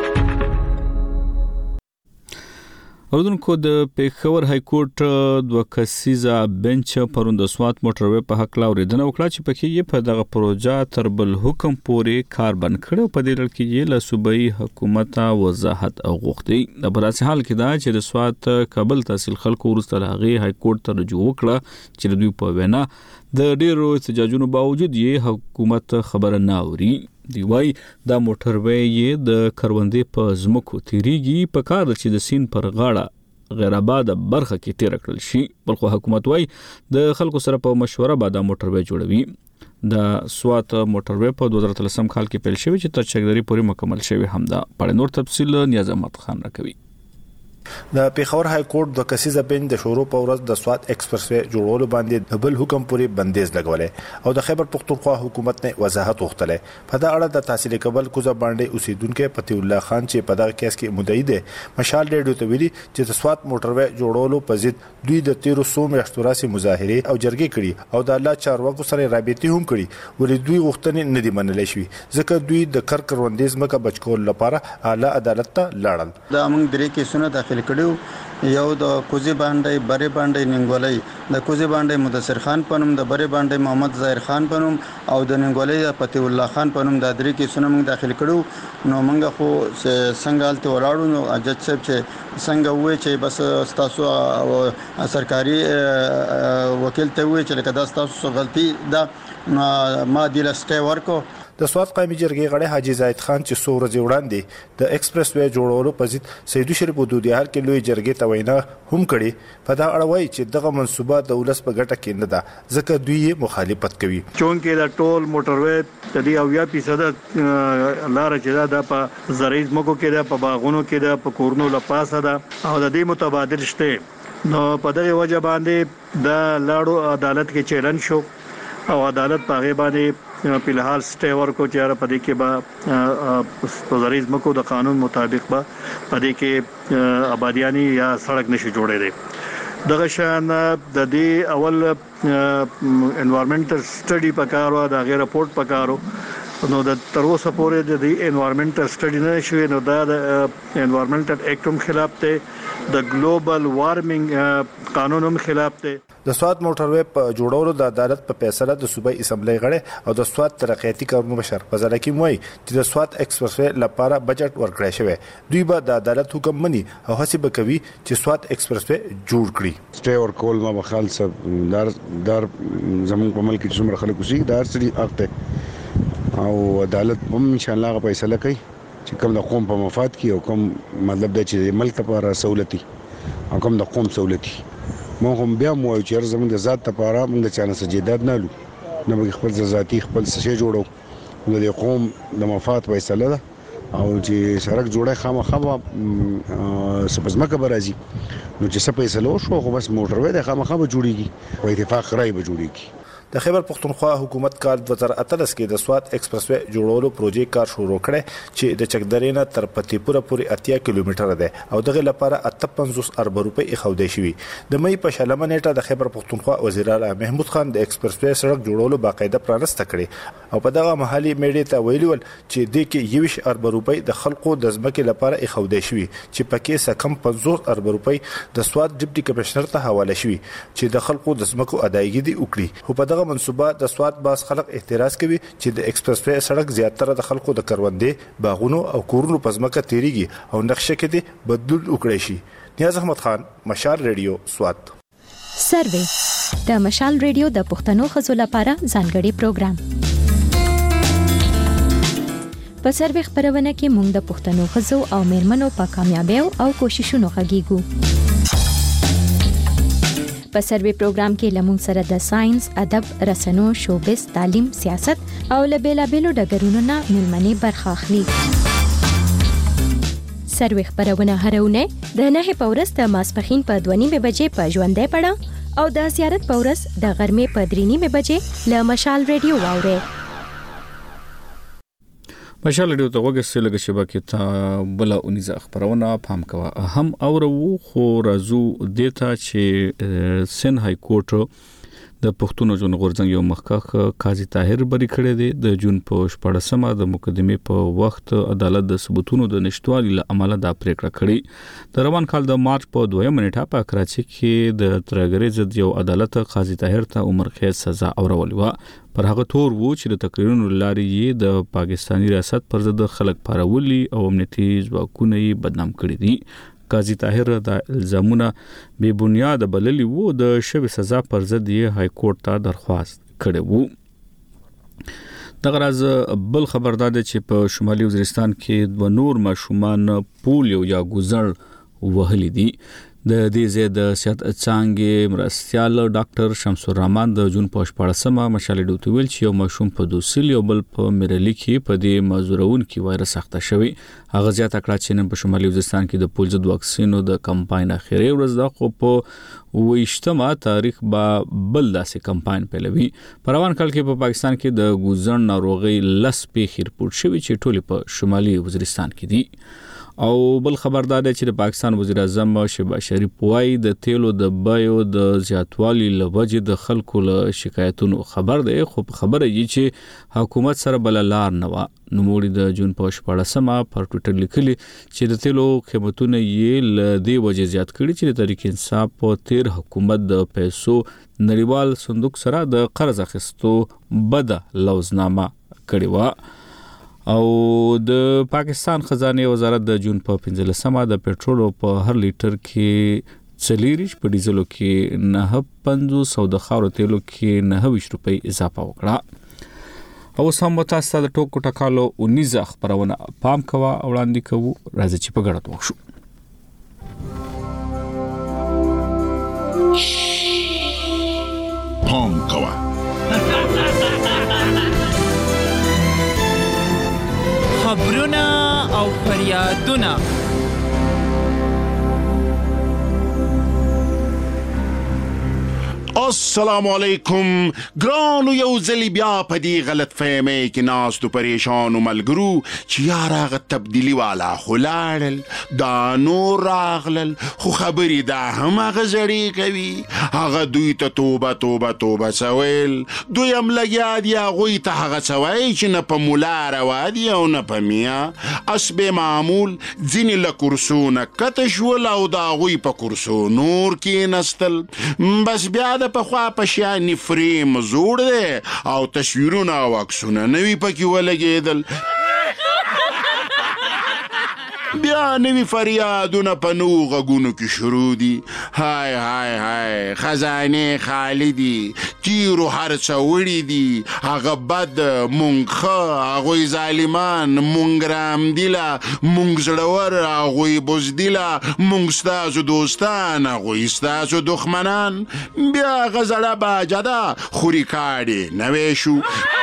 اوردونکو د پیښور های کورټ دوه کسیزه بنچ پرون د سوات موټروي په حق لا اوریدنه وکړه چې پکې یې په دغه پروژه تر بل حکم پورې کار بند کړو. په دې لړ کې یې له صوبایي حکومت وضاحت غوښتي. د براسي حال کې دا چې د سوات کابل تحصیل خلکو ورسته هغه های کورټ ته رجوع وکړه چې دوی په وینا د ډیرو احتجاجونو باوجود یې حکومت خبره نه اوري. دی وای دا موټروي یې د کروندې په زمکو تیریږي په کار چې د سین پر غاړه غیر آباد برخه کې تیر کړل شي. بلخو حکومت وای د خلکو سره په مشوره باندې موټروي جوړوي. د سوات موټروي په 2013 کال کې پیل شوی چې تر چکدري پورې مکمل شوی. همدا په نور تفصیل نیاز احمد خان راکوي. د پیښور های کورټ د کسیزه بنچ د شروع په ورځ د سوات ایکسپرس وی جوړولو باندې د بل حکم پورې بندیز لګولې او د خیبر پختونخوا حکومت نه وضاحت غوښتله. په دا اړه د تحصیل کابل کوزه باندې اوسیدونکو پتی الله خان چې په دغه کیس کې مدعي دي مشال ریډیو ته ویلي چې د سوات موټروي جوړولو په ضد دوی د 1300 میاشتوراسي مظاهره او جرګې کړي او د الله چارواکو سره رابطې هم کړي، ولې دوی غوښتنې نه دي منلې شوې ځکه دوی د کروندې ځمکه بچکول لپاره اعلی عدالت ته لاړل. دا موږ درې کیسونه داخل کړو. یو د کوزي باندې بری باندې ننګولای د کوزي باندې مدثر خان پنوم د بری باندې محمد ظاهر خان پنوم او د ننګولای پتی الله خان پنوم د درې کیسونه موږ داخل کړو. نو موږ خو څنګه الته ولاړو نو اجت صاحب چې څنګه وې چې بس تاسو سرکاري وکیل ته وې چې لکه تاسو غلطي دا ما دی لسته ورکو. د سوات قومي جرګې غړي حاجی زاید خان چې څو ورځې وړاندې د ایکسپرس وی جوړولو په ضد سیدو شریف دودیار کې لوی جرګې ته وینا هم کړي. په دا اړه وایي چې دغه منصوبه د ولس په ګټه کې نه ده ځکه دوی مخالفت کوي. چونکې دا ټول موټروي تدې او 1% لار چې دا په زرعي ځمکو کې ده، په باغونو کې ده، په کورونو لپاسه ده او د دې متبادل شته. نو په دغه وجه باندې د لاړو عدالت کې چیلنج شو او عدالت په هغه باندې په الحال سټي ورکو چې را پدې کې با پوزریز مکو د قانون مطابق با پدې کې آبادیانی یا سړک نشي جوړېږي. دغه شان د دې اول انوایرنمنټل سټډي پکارو د غیر رپورت پکارو. نو د تر اوسه پورې د انوایرنمنټل سټډي نه شوی. نو دا د انوایرنمنټل اکټ هم خلاف ته د ګلوبل وارمنګ قانون هم خلاف ته. د سوات موټروي په جوړولو د عدالت په فیصله د صوبایي اسمبلی غړي او د سوات ترقیاتي کارونو مشر فضل حکیم وایي چې د سوات ایکسپرس وی لپاره بجټ ورکړی شوی. دوی به د عدالت حکم مني او هڅه به کوي چې سوات ایکسپرس وی جوړ کړي. سټي اور کول ما بخال صاحب دار زمون په ملک کې څومره خلک وسی دار سړي اخته او عدالت هم ان شاء الله فیصله کوي چې کوم د قوم په مفاد کې او کوم مطلب د چې ملک لپاره سہولتي او کوم د قوم سہولتي. مونږ هم بیا مو چې زموږ د ذات لپاره موږ د چانه سجداد نه لو نه به خپل ذاتي خپل څه جوړو د قوم د مفاد فیصله ده او چې سړک جوړه خامخا سپزمکه برازي نو چې څه فیصله وشو خو بس موټروي د خامخا به جوړيږي او اتفاق رائے به جوړيږي. د خیبر پختونخوا حکومت کال 2018 کې د سوات ایکسپرس وی جوړولو پروژې کار شروع کړي چې د چکدرې نه تر پتی پورې 80 کیلومتره ده او دغه لپاره 58 ارب روپۍ اخودې شوی. د مې په شلمه نیټه د خیبر پختونخوا وزیر اعلی محمود خان د ایکسپرس وی سړک جوړولو باقاعده پرانسته کړي او په دغه محلي میډیا ته ویلي ول چې د کې 20 ارب روپۍ د خلکو د ځمکې لپاره اخودې شوی چې پکې سکم 50 ارب روپۍ د سوات ډیپټي کمشنر ته حواله شوی چې د خلکو د ځمکو ادایګي دی وکړي. خو په دغه منصوبه د سواد باز خلک اعتراض کوي چې د ایکسپریس وے سړک زیاتره د خلکو د کروندې باغونو او کورونو په ځمکه تیریږي او نقشه کې دې بدلون وکړي شي. نیاز احمد خان، مشال ریډیو، سواد. سروې د مشال ریډیو د پښتنو ښځو لپاره ځانګړي پروګرام. په سروې خبرونه کې موږ د پښتنو ښځو او میرمنو په کامیابیو او کوششونو غږیږو. په سروې پروګرام کې لمون سره د ساينس، ادب، رسنو، شوبز، تعلیم، سیاست او لبیلابیلو ډګرونو نه ملمنې برخه اخلي. سروې خبرونه هرونه د 9 په ورځ د ماسپخین په 2:30 بجې په ژوندۍ پړه او د زیارت په ورځ د غرمې په 3:30 بجې له مشال ریډیو واوري. مشال ریډیو ته وګورئ لږه شبکه ته بل اونیزه خبرونه پام کوه هم اورو خو رازو دیتا چې سن های کورټ د پښتون ژوند غورځنګ یو مخکخ قاضي طاهر بری کړی دی. د جون په 14مه د مقدمې په وخت عدالت د ثبوتونو د نشټوالي له امله دا پریکړه کړې. د روان کال د مارچ په 2 نیټه په کراچي کې د ترګری ضد یو عدالت قاضي طاهر ته عمر قید سزا اورولې و. پر هغه تور وو چې د تقریرونو لاري یې د پاکستاني ریاست پر ضد خلک پارولي او امنیتي ځواکونه یې بدنام کړي دي. قاضي طاهر د الزامونه بے بنیاد بللی وو. د شوی سزا پر ضد یې های کورټ ته درخواست کړی وو. دغه راز بل خبردار دی چې په شمالي وزیرستان کې د نور ماشومان پولیو یا ګوزړ وهلي دي. د دې زید صحت څنګه مرستيال ډاکټر شمس الرحمن د جون په 14مه مشال ډوټ ویل چې یو ماشوم په دوسیل یو بل په میرلی کې په دې مازورون کې وایرس اخته شوی. هغه زیات کړه چې نن په شمالي وزیرستان کې د پولیو د واکسینو د کمپاین اخیری ورځ ده خو په 28مه تاریخ با بل داسې کمپاین پیلوي. په روان کال کې په پاکستان کې د ګوزن ناروغي لس پیښې رپورټ شوی چې ټول په شمالي وزیرستان کې دي. او بل خبردار دی چې د پاکستان وزیر اعظم شهباز شریف وايي د تیلو د بایو د زیاتوالي لوجه د خلکو له شکایتونو خبر دی خو خبره یې چې حکومت سره بل لار نه و. نو موږ د جون په 14مه پر ټوئیټر لیکلي چې د تیلو قیمتونه یې ل دې وجه زیات کړي چې د تحریک انصاف په تیر حکومت د پیسو نړیوال صندوق سره د قرض اخیستو بد لوزنامه کړې و. او د پاکستان خزانه وزارت د جون په 15مه د پېټرول په هر لیټر کې 40 په ډیزلو کې 9.50 او د خاور تیلو کې 29 روپۍ اضافه وکړه. او سم تاسو د ټوکو ټکالو 19 خبرونه پام کوا وړاندې کوو راځي چې په ګډه وښو. پام کوا خبرونه او فریادونه السلام علیکم ګرانو یو ځلی بیا په دې غلط فهمۍ کې ناستو پریشانو ملګرو چې یاره هغه تبدیلي والا خو لاړل دا نور راغلل خو خبرې دا هم هغه زړې کوي هغه دوی ته توبه توبه توبه سویل دوی هم لګیا دي هغوی ته هغه څه وایي چې نه په ملا روا دي او نه په میا اسب معمول ځینې له کرسو نه کته شول او د هغوی په کرسو نور کېنستل بس بیا د پخوا په شیانې فریم زوړ دی او تصویرونه او عکسونه نوي پکې ولګېدل بیا نوی فریادونه په نو غږونو کې شروع دي های های های خزانې خالی دي تیرو هر څه وړي دي هغه بد مونږ ښه هغوی ظالمان مونږ رامدیله مونږ زړور هغوی بزدیله مونږ ستاسو دوستان هغوی ستاسو دښمنان بیا هغه زړه باجه ده خو ریکارډ نوی شو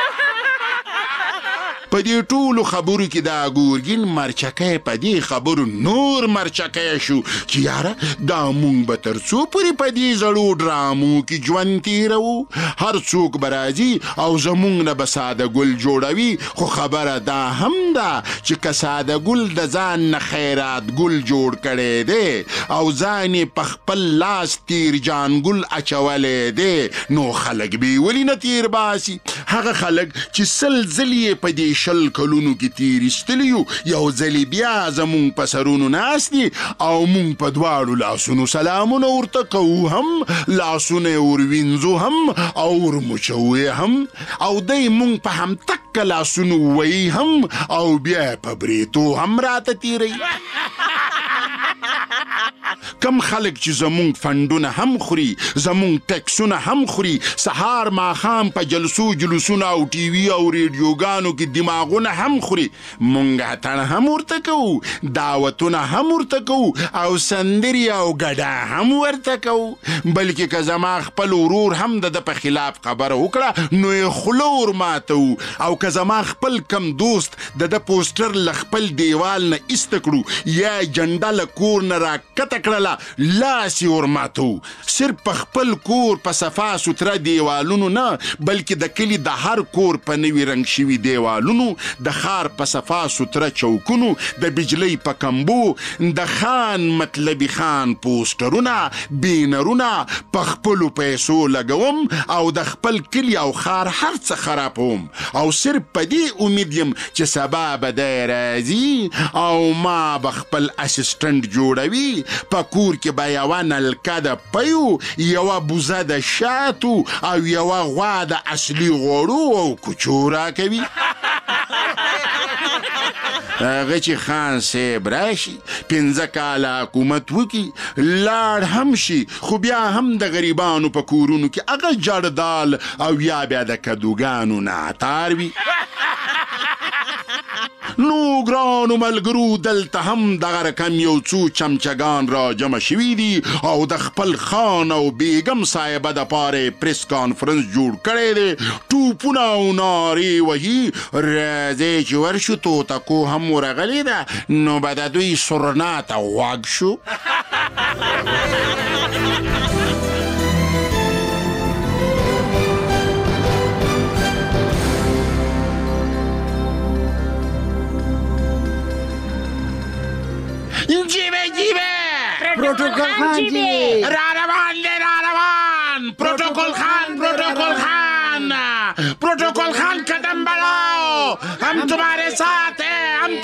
په دې ټولو خبرو کې دا ګورګین مرچکی په دې خبرو نور مرچکی شو چې یاره دا مونږ به تر څو پورې په دې زړو ډرامو کې ژوند تېروو هر څوک به راځي او زمونږ نه به ساده ګل جوړوي خو خبره دا هم ده چې که ساده ګل د ځان نه خیرات ګل جوړ کړی دی او ځان یې په خپل لاس تیر جان ګل اچولی دی نو خلک به یې ولې نه تیر باسي هغه خلک چې سل ځلې په دې شل کلونو کې تیر ایستلی یو ځلې بیا زمونږ په سرونو ناست دي او مونږ په دواړو لاسونو سلامونه ورته کوو هم، لاسونه یې وروینځو هم او ورمچوو یې هم، او دی مونږ په همتکه لاسونو ووهي هم او بیا یې په بریتو هم راته تیروي. کم خلک چې زمونږ فنډونه هم خوري، زمونږ ټیکسونه هم خوري، سهار ماښام په جلسونه او ټي وي او ریډیوګانو کې دماغونه هم خوري، مونږ اتڼ هم ورته کوو، دعوتونه هم ورته کوو او سندرې او ګډا هم ورته کوو. بلکې که زما خپل ورور هم د په خلاف خبره وکړه نو یې خوله ورماتوو، او که زما خپل کم دوست د پوسټر له خپل دیوال نه ایسته کړو یا جنډه له کور نه راکته کړله لاس یې ورماتوو. صرف په خپل کور په صفا سوتره دیوالونو نه، بلکې د کلي د هر کور په نوي رنګ شوي دیوالونو، د ښار په صفا سوتره چوکونو، د بجلۍ په کمبو د خان مطلبي خان پوسټرونه بینرونه په خپلو پیسو لګوم او د خپل کلي او ښار هر څه خرابوم، او صرف په دې امید یم چې سبا به دی راځي او ما به خپل اسسټنټ جوړوي، په کور کې به یوه نلکه د پیو، یوه بوزه د شاتو او یوه غوا د اصلي غوړو او کوچو راکوي. هغه چې خان صاحب راشي 15 کاله حکومت وکړي لاړ هم شي، خو بیا هم د غریبانو په کورونو کې هغه جړدال او یا بیا د کدوګانو نعتار وي. نو ګرانو ملګرو، دلته هم دغه رقم یو څو چمچګان را جمع شوي دي او د خپل خان او بیګم صاحبه دپاره پریس کانفرنس جوړ کړی دی، ټوپونه او نارې وهي. راځئ چې ورشو، توتکو هم ورغلې ده، نو به د دوی سرنا ته غوږ شو. جیبه پروتوکول خان جیبه را روان پروتوکول خان قدم بڑھاؤ، ہم تمہارے ساتھ ہیں.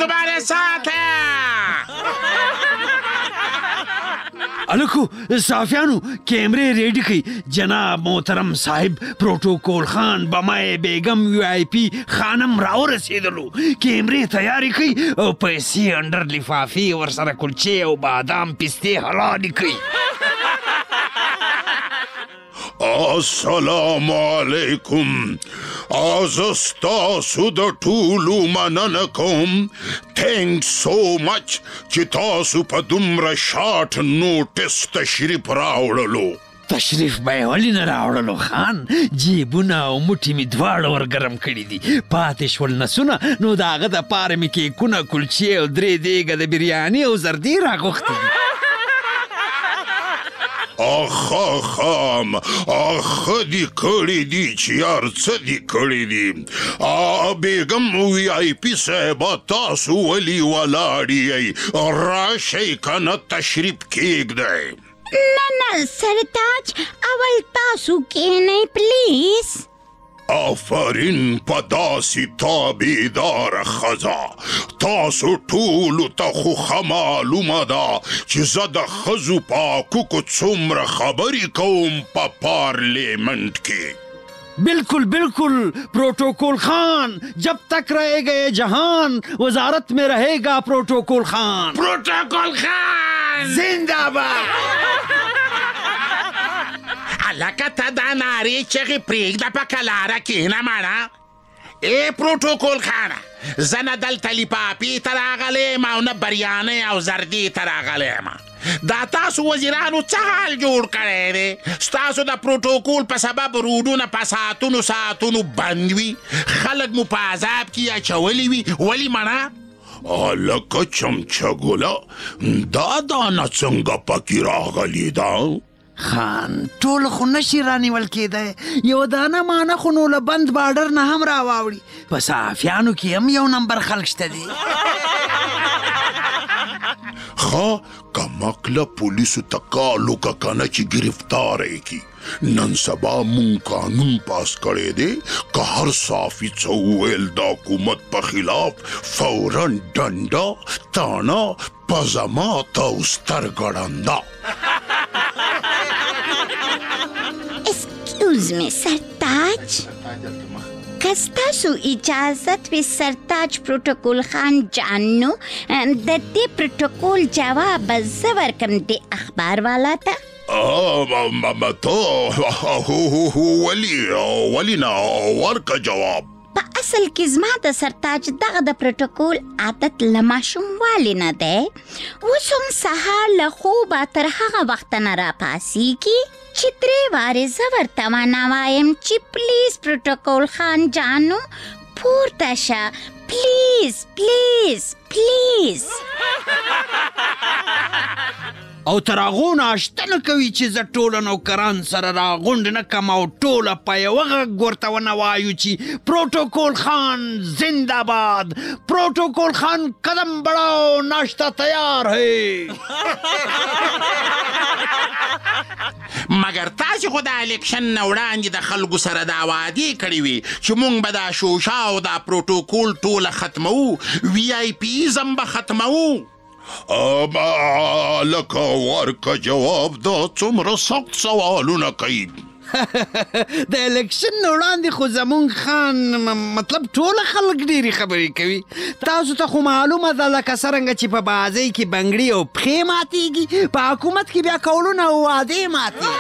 الکو صافیانو کیمرے ریڈی کی، جناب محترم صاحب پروتوکول خان بمائے بیگم VIP خانم راو رسیدلو، کیمرے تیاری کی او پیسې انډر لفافي ورسره کلچې او بادام پستې حلالې کی. السلام علیکم، ستاسو د ټولو مننه کوم. تھینکس سو مچ چې تاسو په دومره شارټ نوټس تشریف راوړلو. تشریف به یې ولې نه راوړلو خان؟ جیبونه او موټي مې دواړه ورګرم کړي دي، پاتې شول نسونه، نو د هغه دپاره مې کیکونه، کلچې او 3 دیګه د بریاني او زردې راغوښتي دي. خام دي کړي دي چې یار څه دي کړي دي. بیګم VIP صاحبه تاسو ولې ولاړ یئ؟ راشئ کنه تشریف کیږدئ. نه سرتاج، اول تاسو کښېنئ پلیز. آفرین په داسې تابعدار ښځه، تاسو ټولو ته خو ښه معلومه ده چې زه د ښځو په حقوقو څومره خبرې کوم په پارلیمنټ کې. बिल्कुल बिल्कुल प्रोटोकॉल खान, जब तक रहेगा ये जहान वजारत में रहेगा प्रोटोकॉल खान. प्रोटोकॉल खान जिंदाबाद. لکه ته دا نارې چغې پرېږده په کلاره کښېنه مړه. ای پروتوکول خانه، زه نه دلته لیپاپي ته راغلی یم او نه بریانۍ او زردې ته راغلی یم. دا تاسو وزیرانو څه حال جوړ کړی دی؟ ستاسو د پروتوکول په سبب روډونه په ساعتونو بند وي، خلک مو په عذاب کې اچولی وي. ولې مړه؟ لکه چمچګوله، دا دانه څنګه پکې راغلې ده؟ خان ټول خو نشي رانیول کېدی، یو دانه مانه خو نو له بند بارډر نه هم راواوړي. په صحافیانو کې هم یو نمبر خلک شته دي. خا کمکله پولیسو ته کال وکړه کنه چې ګرفتار یې کړي. نن سبا مونږ قانون پاس کړی دی که هر صافي څه وویل د حکومت په خلاف فوراً ډنډه تاڼه پزه ماته او سترګه ړنده. Excuse me, سرتاج. که ستاسو اجازت وي سرتاج پروتوکول خان جانو د دې پروتوکول جواب به زه ورکړم د اخبار والا ته. ته ولې نه ورکه جواب؟ په اصل کې زما د سرتاج دغه د پروتوکول عادت له ماشوموالي نه دی. اوس هم سهار له خوبه تر هغه وخته نه راپاڅېږي چې 3 وارې زه ورته ونه وایم چې پلیز پروتوکول خان جانو پورته شه، پلیز پلیز پلیز. او تر هغو نه اشته نه کوي چې زه ټوله نوکران سره راغونډ نه کم او ټوله په یوه غږ ورته ونه وایو چې پروتوکول خان زنده‌باد، پروتوکول خان قدم بڑھاؤ، ناشته تیار ہے. مګر تاسې خو د الیکشن نه وړاندې د خلکو سره دا وعدې کړې وي چې مونږ به دا شوشا او دا پروتوکول ټوله ختموو، وی آی پي ایزم به ختموو. لکه ورکه جواب دا څومره سخت سوالونه کوي. د الیکشن نه وړاندې خو زمونږ خان مطلب ټوله خلک ډېرې خبرې کوي. تاسو ته خو معلومه ده لکه څرنګه چې په بازۍ کې بنګړي او پښې ماتېږي، په حکومت کې بیا قولونه او وعدې ماتېږي.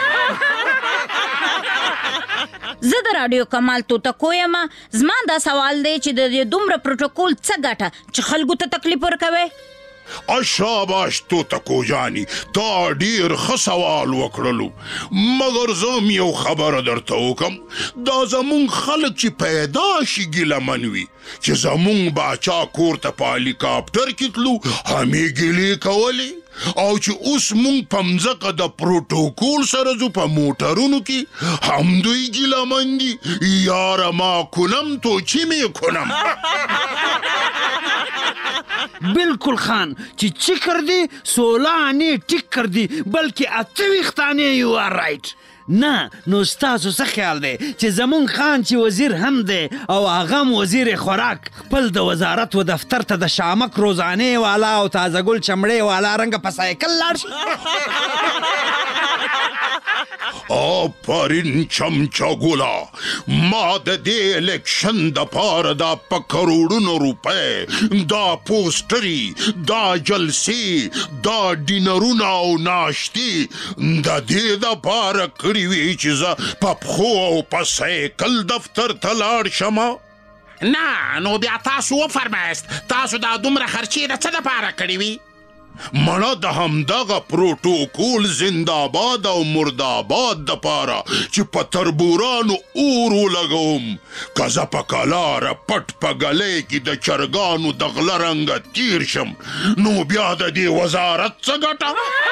زه د راډیو کمال توتکو یم. زما دا سوال دی چې د دومره پروتوکول څه ګټه چې خلکو ته تکلیف ورکوي؟ شاباش توتکو جانی، تا ډیر ښه سوال وکړلو. مګر زه هم یو خبره درته وکم، دا زمونږ خلک چې پیدا شي ګیلمن وي چې زمونږ باچا کور ته په هلیکاپټر کې تلو همې ګیلې کولې، او چې اوس مونږ په مځکه د پروتوکول سره ځو په موټرونو کې هم دوی ګیلمن دي. یاره ما کنم تو چی می کنم. بالکل خان چې چی کردی 16 آنے ټیک کردی بلکې 28 آنے یو آر رائٹ. نه نو ستاسو څه خیال دی چې زمون خان چې وزیر هم دی او هغه وزیر خوراک خپل د وزارت و دفتر ته د شامک روزانه والا او تازه ګل چمړې والا رنګ په سایکل لاړ شي؟ آفرین چمچا ګولا، ما د دې الیکشن د پاره دا په کروڑونو روپۍ، دا پوسټري، دا جلسې، دا ډینرونه او ناشتې د دې د پاره کړي وي چې زه په پښو او په سایکل دفتر ته لاړ شمه. نه نو بیا تاسو وفرمایست تاسو دا دومره خرچې د څه دپاره کړي وي؟ مړه د همدغه پروتوکول زنده‌باد او مرده‌باد دپاره چې په تربورانو اور ولګوم، که زه په کلاره پټ په ګلۍ کې د چرګانو د غله رنګه تیر شم، نو بیا د دې وزارت څه ګټه؟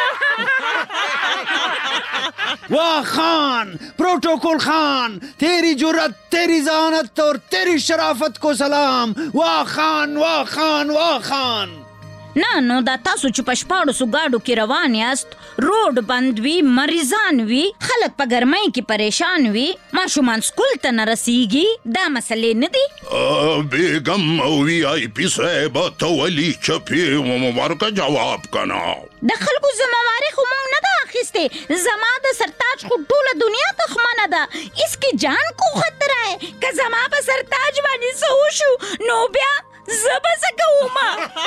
वाह खान, प्रोटोकॉल खान, तेरी जुर्रत, तेरी ज़हानत और तेरी शराफत को सलाम. वाह खान, वाह खान, वाह खान. نه نو دا تاسو چې په 14 ګاډو کې روان یاست، روډ بند وي، مریضان وي، خلک په ګرمۍ کې پریشان وي، ماشومان سکول ته نه رسیږي، دا مسلې نه دي؟ بیګم او وی آی پی صاحب ته ولې چپې ورکه جواب کنه. د خلکو ذمہواری خو مونږ نه ده اخیستې. زما د سرتاج خو ټوله دنیا دښمنه ده. اسکی جان کو خطره ہے که زما په سرتاج باندې څه وشو نو بیا زه به څه کومه.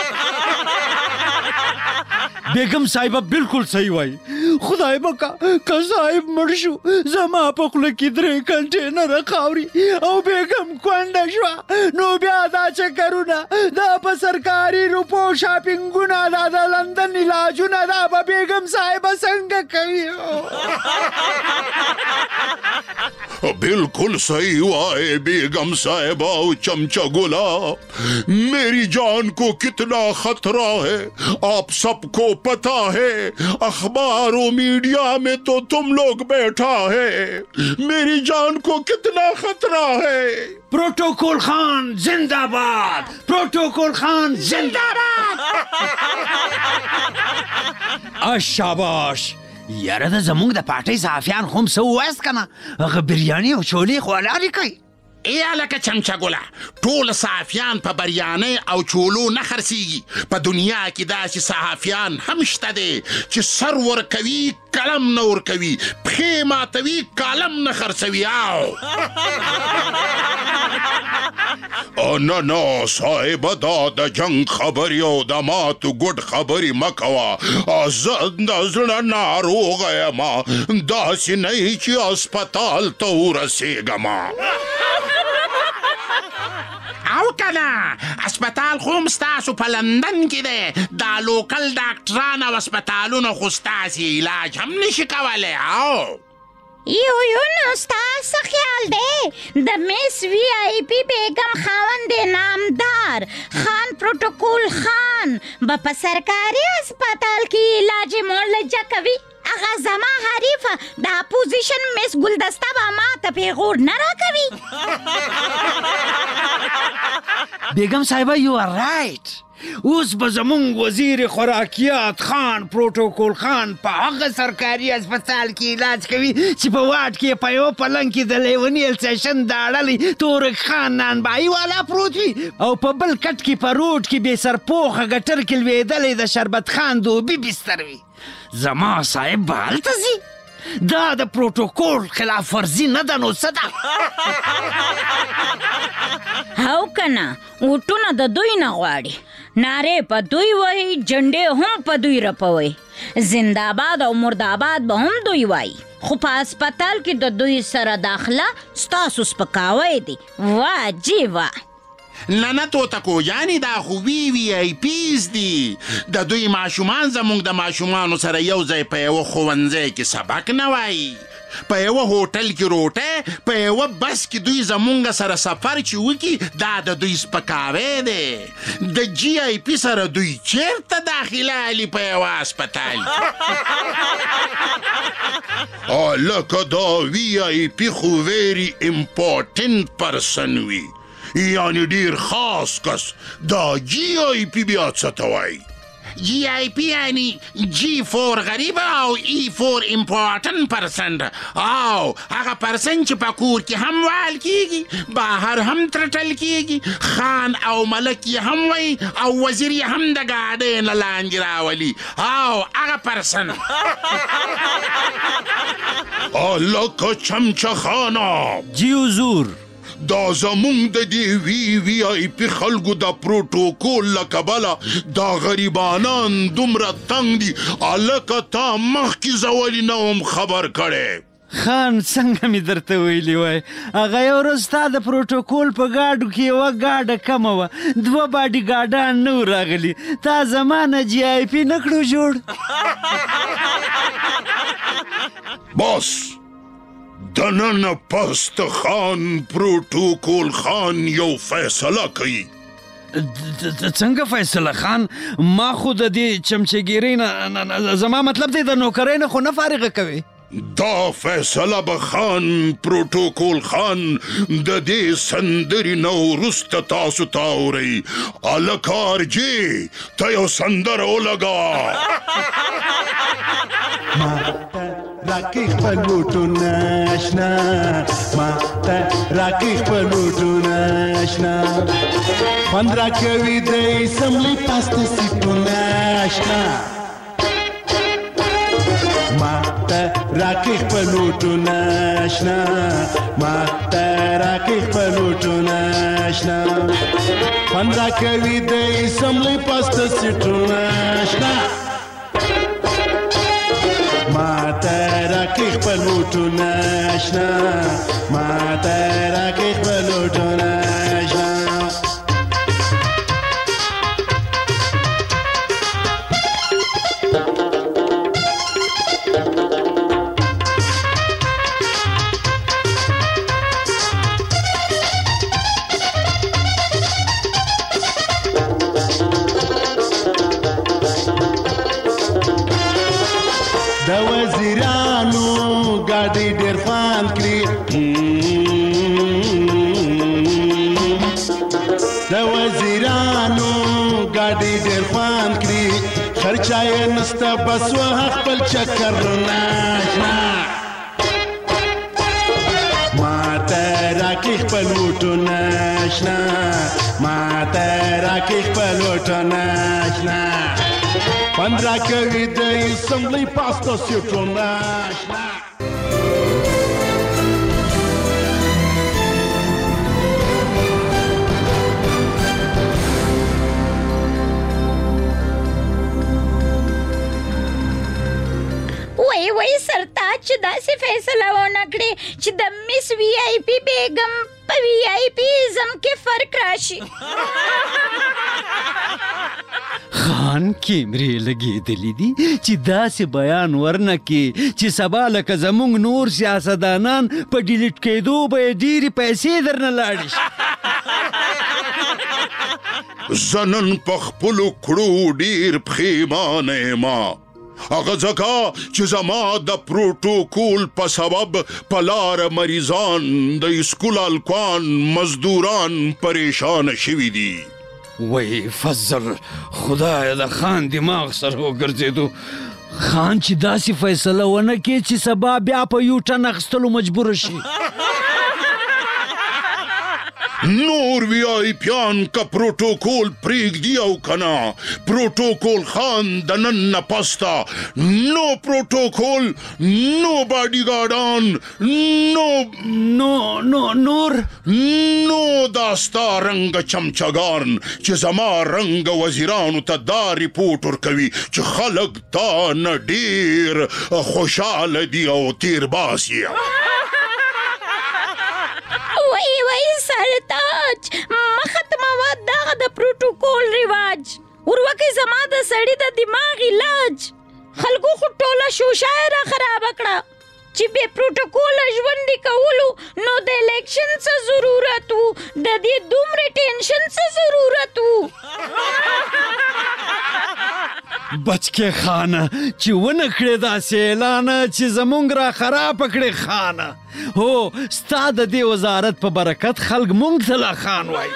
بیگم صاحبه بالکل صحیح وایي. خدای بکا که صاحب مړ شو زما په خوله کې 3 کنټینره خاوري او بیگم کونډه شوه، نو بیا دا چکرونه دا په سرکاري روپو شاپینګونه دا د لندن علاجونه دا به بیگم صاحبه څنګه کوي؟ बिल्कुल सही हुआ है बेगम साहिबा और चमचा गुलाब, मेरी जान को कितना खतरा है आप सबको पता है। अखबार और मीडिया में तो तुम लोग बैठा है, मेरी जान को कितना खतरा है। प्रोटोकॉल खान जिंदाबाद, प्रोटोकॉल खान जिंदाबाद। शाबाश यार د زمونږ د پارټۍ صحافیان هم څه ووایست که نه، هغه بریاني او چولې خو لارې کوي. یا لکه چمچه ګله، ټول صحافیان په بریانۍ او چولو نه خرڅیږي. په دنیا کې داسې صحافیان هم شته دی چې سر ورکوي قلم نه ورکوي، پښې ماتوي کالم نه خرڅوي. نه نه صاحب دا د جنگ خبرې او د ماتو ګډ خبرې مه کوه. زه د زړه ناروغه یم، داسې نه یي چې هسپتال ته ورسېږم. او کنه اسپتال خو هم ستاسو په لندن کې دی، دا لوکل ډاکټران او اسپتالونه خو ستاسې علاج هم نشي کولی. یو نو ستاسو خیال دی د میس وی آئی پی بیگم خاوند نامدار خان پروتوکول خان به په سرکاري اسپتال کې علاج معالجه کوي؟ اغا زما حریفه د اپوزیشن میس ګلدسته به ما ته پیغور نه راکوي. بیگم صاحبه یو آر رایټ. اوس به زمونږ وزیر خوراکیات خان پروتوکول خان په هغه سرکاري اسپتال کې علاج کوي چې په واټ کې په یو پلنګ کې د لیوني السیشن د اړلې تورک خان نانبایي والا پروت وي، او په بل کټ کې په روډ کې بې سرپوښه ګټر کې لوېدلی د شربت خان دوبي بستر وي. زما صاحب به هلته ځي؟ دا د پروتوکول خلاف ورزي نه ده نو څه ده؟ او کنه اوټونه د دوی نه غواړي، نارې په دوی وایي، جنډې هم په دوی رپوي، زنده‌باد او مرده‌باد به هم دوی وایي، خو په اسپتال کې د دوی سره داخله ستاسو سپکاوی دی. واه جی واه. نه نه توتکو یعنی دا خو وی آی پیز دي، د دوی ماشومان زمونږ د ماشومانو سره یو ځای په یوه ښوونځی کې سبق نه وایي، په یوه هوټل کې روټۍ، په یوه بس کې دوی زمونږ سره سفر چې وکړي دا د دوی سپکاوی دی. د جی آی پی سره دوی چیرته داخله علي په یوه اسپتال؟ لکه دا وی آی پی خو ویری امپورټنټ پرسن وي، یعنی ډیر خاص کس. دا جی آی پی بیا څه ته وایي؟ جی آی پی یعنی جی فور غریب او ای فور امپورټنټ پرسن، او هغه پرسن چې په کور کې هم وال کیږي، بهر هم ترټل کیږي، خان او ملک یې هم وایي او وزیر یې هم د ګاډۍ نه لاندې راولي، او هغه پرسن. لکه چمچه خانه جی حضور، دا زمونږ د دې وی آی پی خلکو د پروتوکول له کبله دا غریبانان دومره تنګ دي، هلکه تا مخکې زه ولې نه وم خبر کړی؟ خان څنګه مې درته ویلي وای، هغه یو ورځ ستا د پروتوکول په ګاډو کې یوه ګاډه کمه وه، 2 باډي ګاډان نه و راغلي، تا زما نه جی آی پی نه کړو جوړ. بس دنن پست خان پروتوکول خان یو فیصله کوي. څنګه فیصله خان؟ ما خو د دې چمچهګیرۍ نه، زما مطلب دی د نوکرۍ نه خو نه فارغه کوي. دا فیصله به خان پروتوکول خان د دې سندرې نه وروسته تاسو ته اورئ. هلکه ارجې ته یو سندره ولګوه. راکې خپل بوټونه اشنا، ما ته راکې خپل بوټونه اشنا، خوند راکوي د اسمبلۍ پاسته سیټونه اشنا، ما ته راکې خپل بوټونه اشنا، ما ته راکې خپل بوټونه اشنا، خوند راکوي د اسمبلۍ پاسته سیټونه اشنا، ما ته راکې خپل بوټونه اشنا، ما ته راکې خپل بوټونه اشنا. ځای نسته بس و خپل چکر ناشنا ماته راکې خپل بوټونه اشنا ماته راکې خپل بوټونه اشنا خوند راکوي د اسمبلۍ پاسته سیټونه اشنا وای سرتاج چې داسې فیصله ونه کړې چې د مس وی آی پی بیگم په وی آی پی ازم کې فرق راشي خان کیمرې لګېدلې دي چې داسې بیان ورنه کې چې سبا لکه زموږ نور سیاستدانان په ډیلیټ کېدو به یې ډېرې پیسې درنه لاړې شي زه نن په خپلو کړو ډېر پښېمانه یم هغه ځکه چې زما د پروټوکول په سبب په لاره مریضان د اسکول هلکان مزدوران پریشانه شوي دي وای فضل خدای د خان دماغ سره وګرځېدو خان چې داسې فیصله ونه کړي چې سبا بیا په یو ټن اخیستلو مجبوره شي نور وی آی پیان که پروتوکول پریږدي او کنه پروتوکول خان د نن نه پسته نو پروتوکول نو باډیګارډان نور نو دا ستا رنګ چمچګان چې زما رنګ وزیرانو ته دا ریپورټ ورکوي چې خلک تا نه ډېر خوشحاله دي او تیرباس یې وای سرتاج ما ختمه دغه د پروتوکول رواج وروکه زما د سړی د دماغ علاج خلکو خو ټوله شوشای را خراب کړه چې به پروتوکول ژوند کولو نو د الیکشن څه ضرورت وو د دې دومره ټینشن څه ضرورت وو بچکه خانه چې ونه کړې داسې اعلان چې زمونږ را خراب کړې خانه هو ستا د دې وزارت په برکت خلک مونږ ته لا خان وایي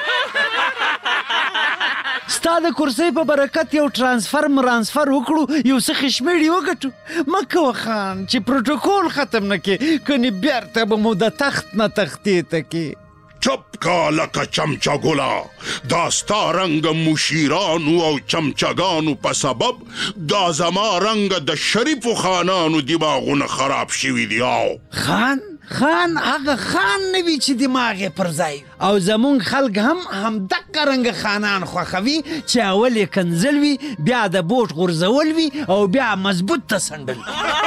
ستا د کرسۍ په برکت یو ټرانسفر وکړو یو څه خشمېړي وګټو مه کوه خان چې پروتوکول ختم نه کې کنې بیرته به مو د تخت نه تختې ته کې چپ کا لکه چمچا ګولا دا ستا رنګ مشیرانو او چمچګانو په سبب دا زما رنګ د شریفو خانانو دماغونه خراب شوي دي خان هغه خان نه وي چې دماغ یې پر ځای او زمونږ خلک هم دقه رنګ خانان خوښوي چې اول یې کنځل وي بیا د بوټ غورځول وي او بیا مضبوط تسنډل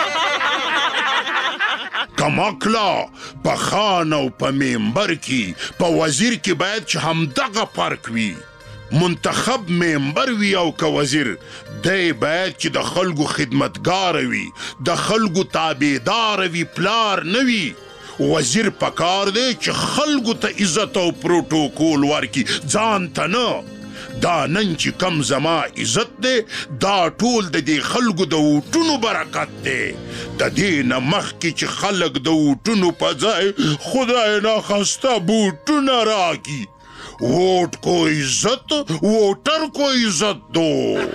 کماکلا په خان او په ممبر کې په وزیر کې باید چې همدغه فرق وي منتخب ممبر وي او که وزیر دی باید چې د خلکو خدمتګار وي د خلکو تابعدار وي پلار نه وي وزیر پکار دی چې خلکو ته عزت او پروتوکول ورکي ځان ته نه دا نن چې کم زما عزت دی دا ټول د دې خلکو د ووټونو برکت دی د دې نه مخکې چې خلک د ووټونو په ځای خدای ناخواسته بوټونه راکي ووٹ کو عزت ووٹر کو عزت دو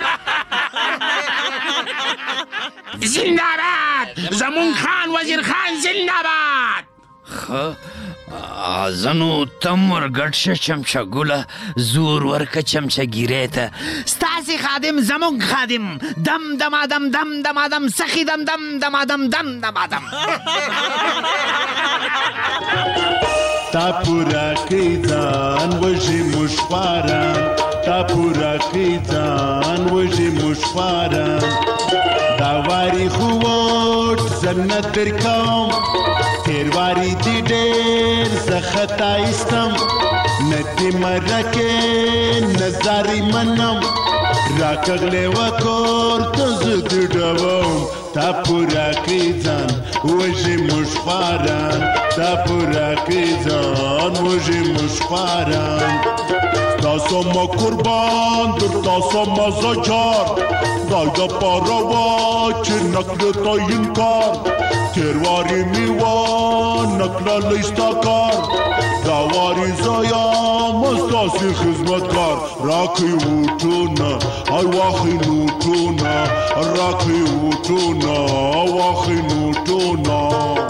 زندہ باد زمون خان وزیر خان زندہ باد زنو تم ورګډ شه چمچه ګوله زور ورکه چمچه ګیرې ته ستاسې خادم زمونږ خادم دم دمادم دم دمادم سخي دم دم دمادم دم دمادم تا پورا کړی ځان وژي مشپاران تا پورا کړی ځان وژي مشپاران دا واری خو وټ زنه تر کوم تیر واری دی ډېر زه خطا ایستم نتی مرکې نظارې منم راکغلی وکور ته زه دې ډوم تا پورا کړی ځان وژي مشپاران تا پورا کړی ځان وژي مشپاران تاسو ما قربان در تاسو ما زجار دای دا پارا وا چې نکړه تا انکار تیرواری میوان نکړه لیستا کار دا واری زایا مستاسی خدمتگار راکی ووټونه ای واخی نوټونه راکی ووټونه واخی نوټونه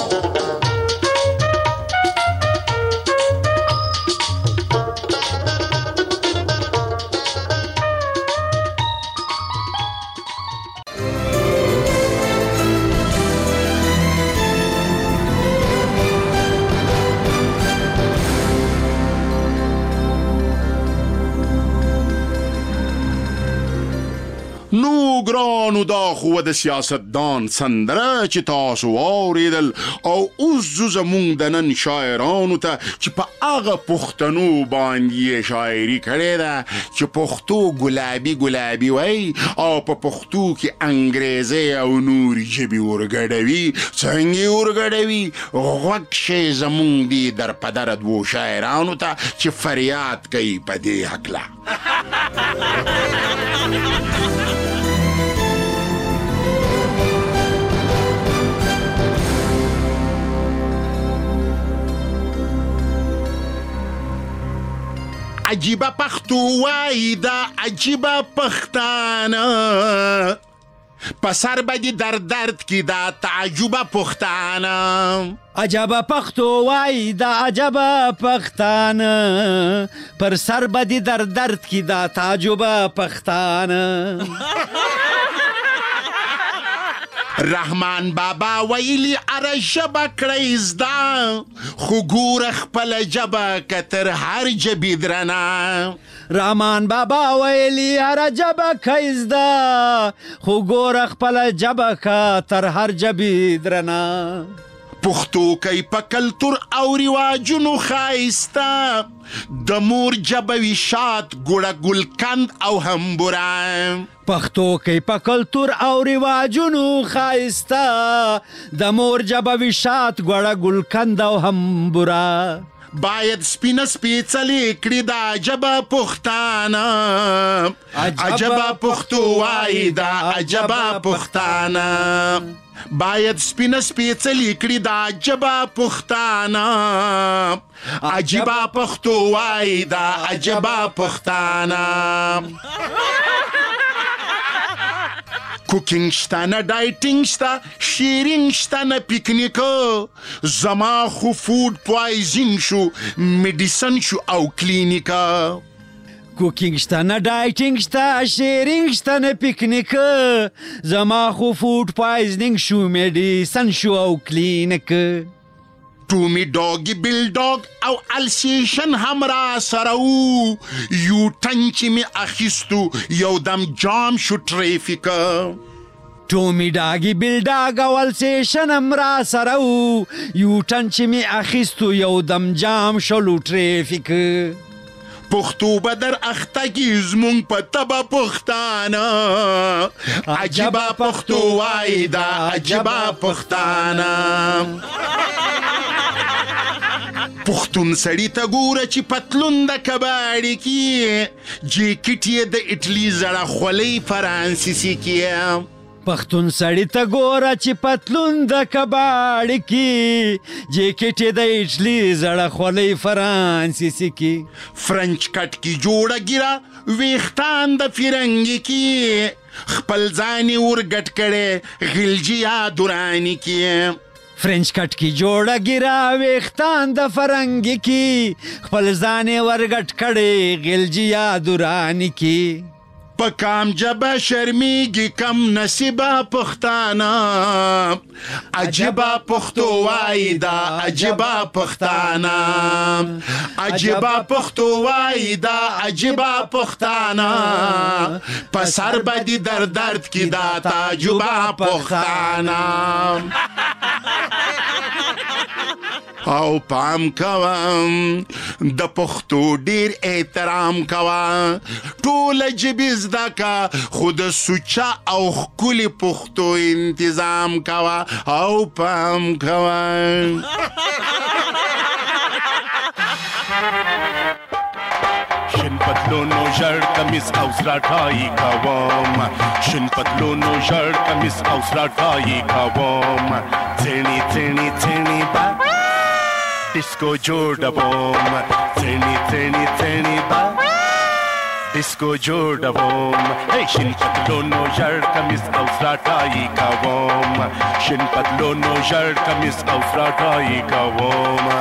نو ګرانو دا خو د سیاستدان سندره چې تاسو واورېدل او اوس زموږ د نن شاعرانو ته چې په هغه پښتنو باندې شاعري کړې ده چې پښتو ګلابي ګلابي وایي او په پښتو کې انګریزي او نورې ژبې ورګډوي. څنګه ورګډوي؟ غوږ شئ زموږ دې در په در دوو شاعرانو ته چې فریاد کوي په دې هکله. عجیبه پښتو وایي دا عجیبه پښتانه په سر به دې درد کې دا تعجبه پښتانه عجبه پښتو وایي دا عجبه پښتانه پر سر به دې درد کې دا تعجبه پښتانه رحمان بابا ویلی اره ژبه کړئ زده خو ګوره خپله ژبه که تر هر ژبې درنه رحمان بابا ویلی هر ژبه کړئ زده خو ګوره خپله ژبه که تر هر ژبې درنه پښتو کوي په کلتور او رواجونو ښایسته د مور ژبه وي شات ګوړه ګلکند او همبوره پښتو کوي په کلتور او رواجونو ښایسته د مور ژبه وي شات ګوړه ګلکند او همبوره باید سپینه سپیڅلې کړي دا ژبه پښتانه عجبه پښتو وایي دا عجبه پښتانه باید سپینه سپیڅلې کړي دا ژبه پښتانه عجبه پښتو وایي دا عجبه پښتانه کوکینګ شته نه ډایټینګ شته شیرینګ شته نه پیکنیکه زما خو فود پوایزن شو میډیسن شو او کلینیکه کوکینګ شته نه ډایټینګ شته شیرینګ شته نه پیکنیکه زما خو فود پوایزنینګ شو میډیسن شو او کلینیکه ټومی ډاګي بل ډاګ او السیشن هم را سره وو یو ټن چې مې اخیستو یو دم جام شو ټریفیکه ټومی ډاګي بل ډاګ او السیشن هم را سره وو یو ټن چې مې اخیستو یو دم جام شو ټریفیکه پښتو به در اختګي زمونږ په طبع پښتانه عجبه پښتو وایي دا عجبه پښتانه پښتون سړي ته ګوره چې پتلون د کباړي کې جیکټ یې د اټلي زړه خولۍ فرانسیسي کې پښتون سړي ته ګوره چې پتلون د کباړي کې جیکټ یې د اټلي زړه خولۍ فرانسیسي کې فرنچ کټ کې جوړه ګیره ویښتان د فرنګي کې خپل ځان یې ورګټ کړی غلجي یا دوراني کې فرنچ کټ کی جوړه ګیرا ویختان د فرنګ کی خپل ځان ورګټ کړي غلجی یا دورانی کی په کام جبه شرمیږي کم نصیبه پښتانه عجبه پښتو وایي دا عجبه پښتانه عجبه پښتو وایي دا عجبه پښتانه په سر به دې درد کې دا تعجبه پښتانه او پام کوم د پښتو ډیر احترام کوه ټول ژبې زده کا خود سوچا او ښکلي پښتو انتظام کوه او پام کوه شن پتلونو ژړ کمیس او سراټای کوم شن پتلونو ژړ کمیس او سراټای کوم څېړني څېړني څېړني با ډیسکو جوړوم څېړني څېړني څېړني با डिस्को जोड़वोम शिन पतलोनो जड़ कमिस औ फ्राटाई कवोम शिन पतलोनो जड़ कमिस औ फ्राटाई कवोम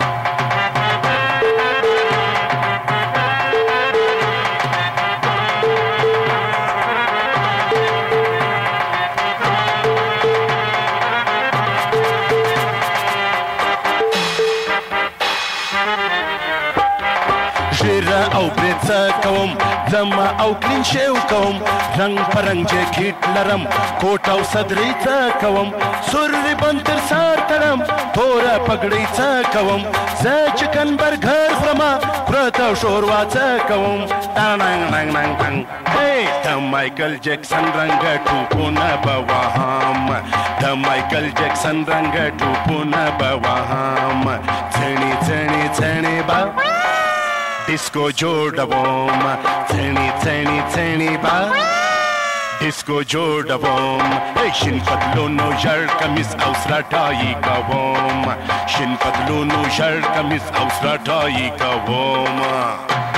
او برڅ کوم زما او کلین شیو کوم رنگ پرنګ جیکټ لرم کوټ او صدرې څ کوم سور ریبن تر سار تړم تور پګړې څ کوم ز چکن برګر خرما پرتا شوروا څ کوم ټانګ ننګ ننګ ننګ هی د مایکل جیکسن رنگ ټوپونه بوهم د مایکل جیکسن رنگ ټوپونه بوهم څنی څنی څنی با डिस्को जोड़वोम थेनी थेनी थेनी बा डिस्को जोड़वोम शिन पतलूनो जड़ कमिस औसराटाई कवोम शिन पतलूनो जड़ कमिस औसराटाई कवोम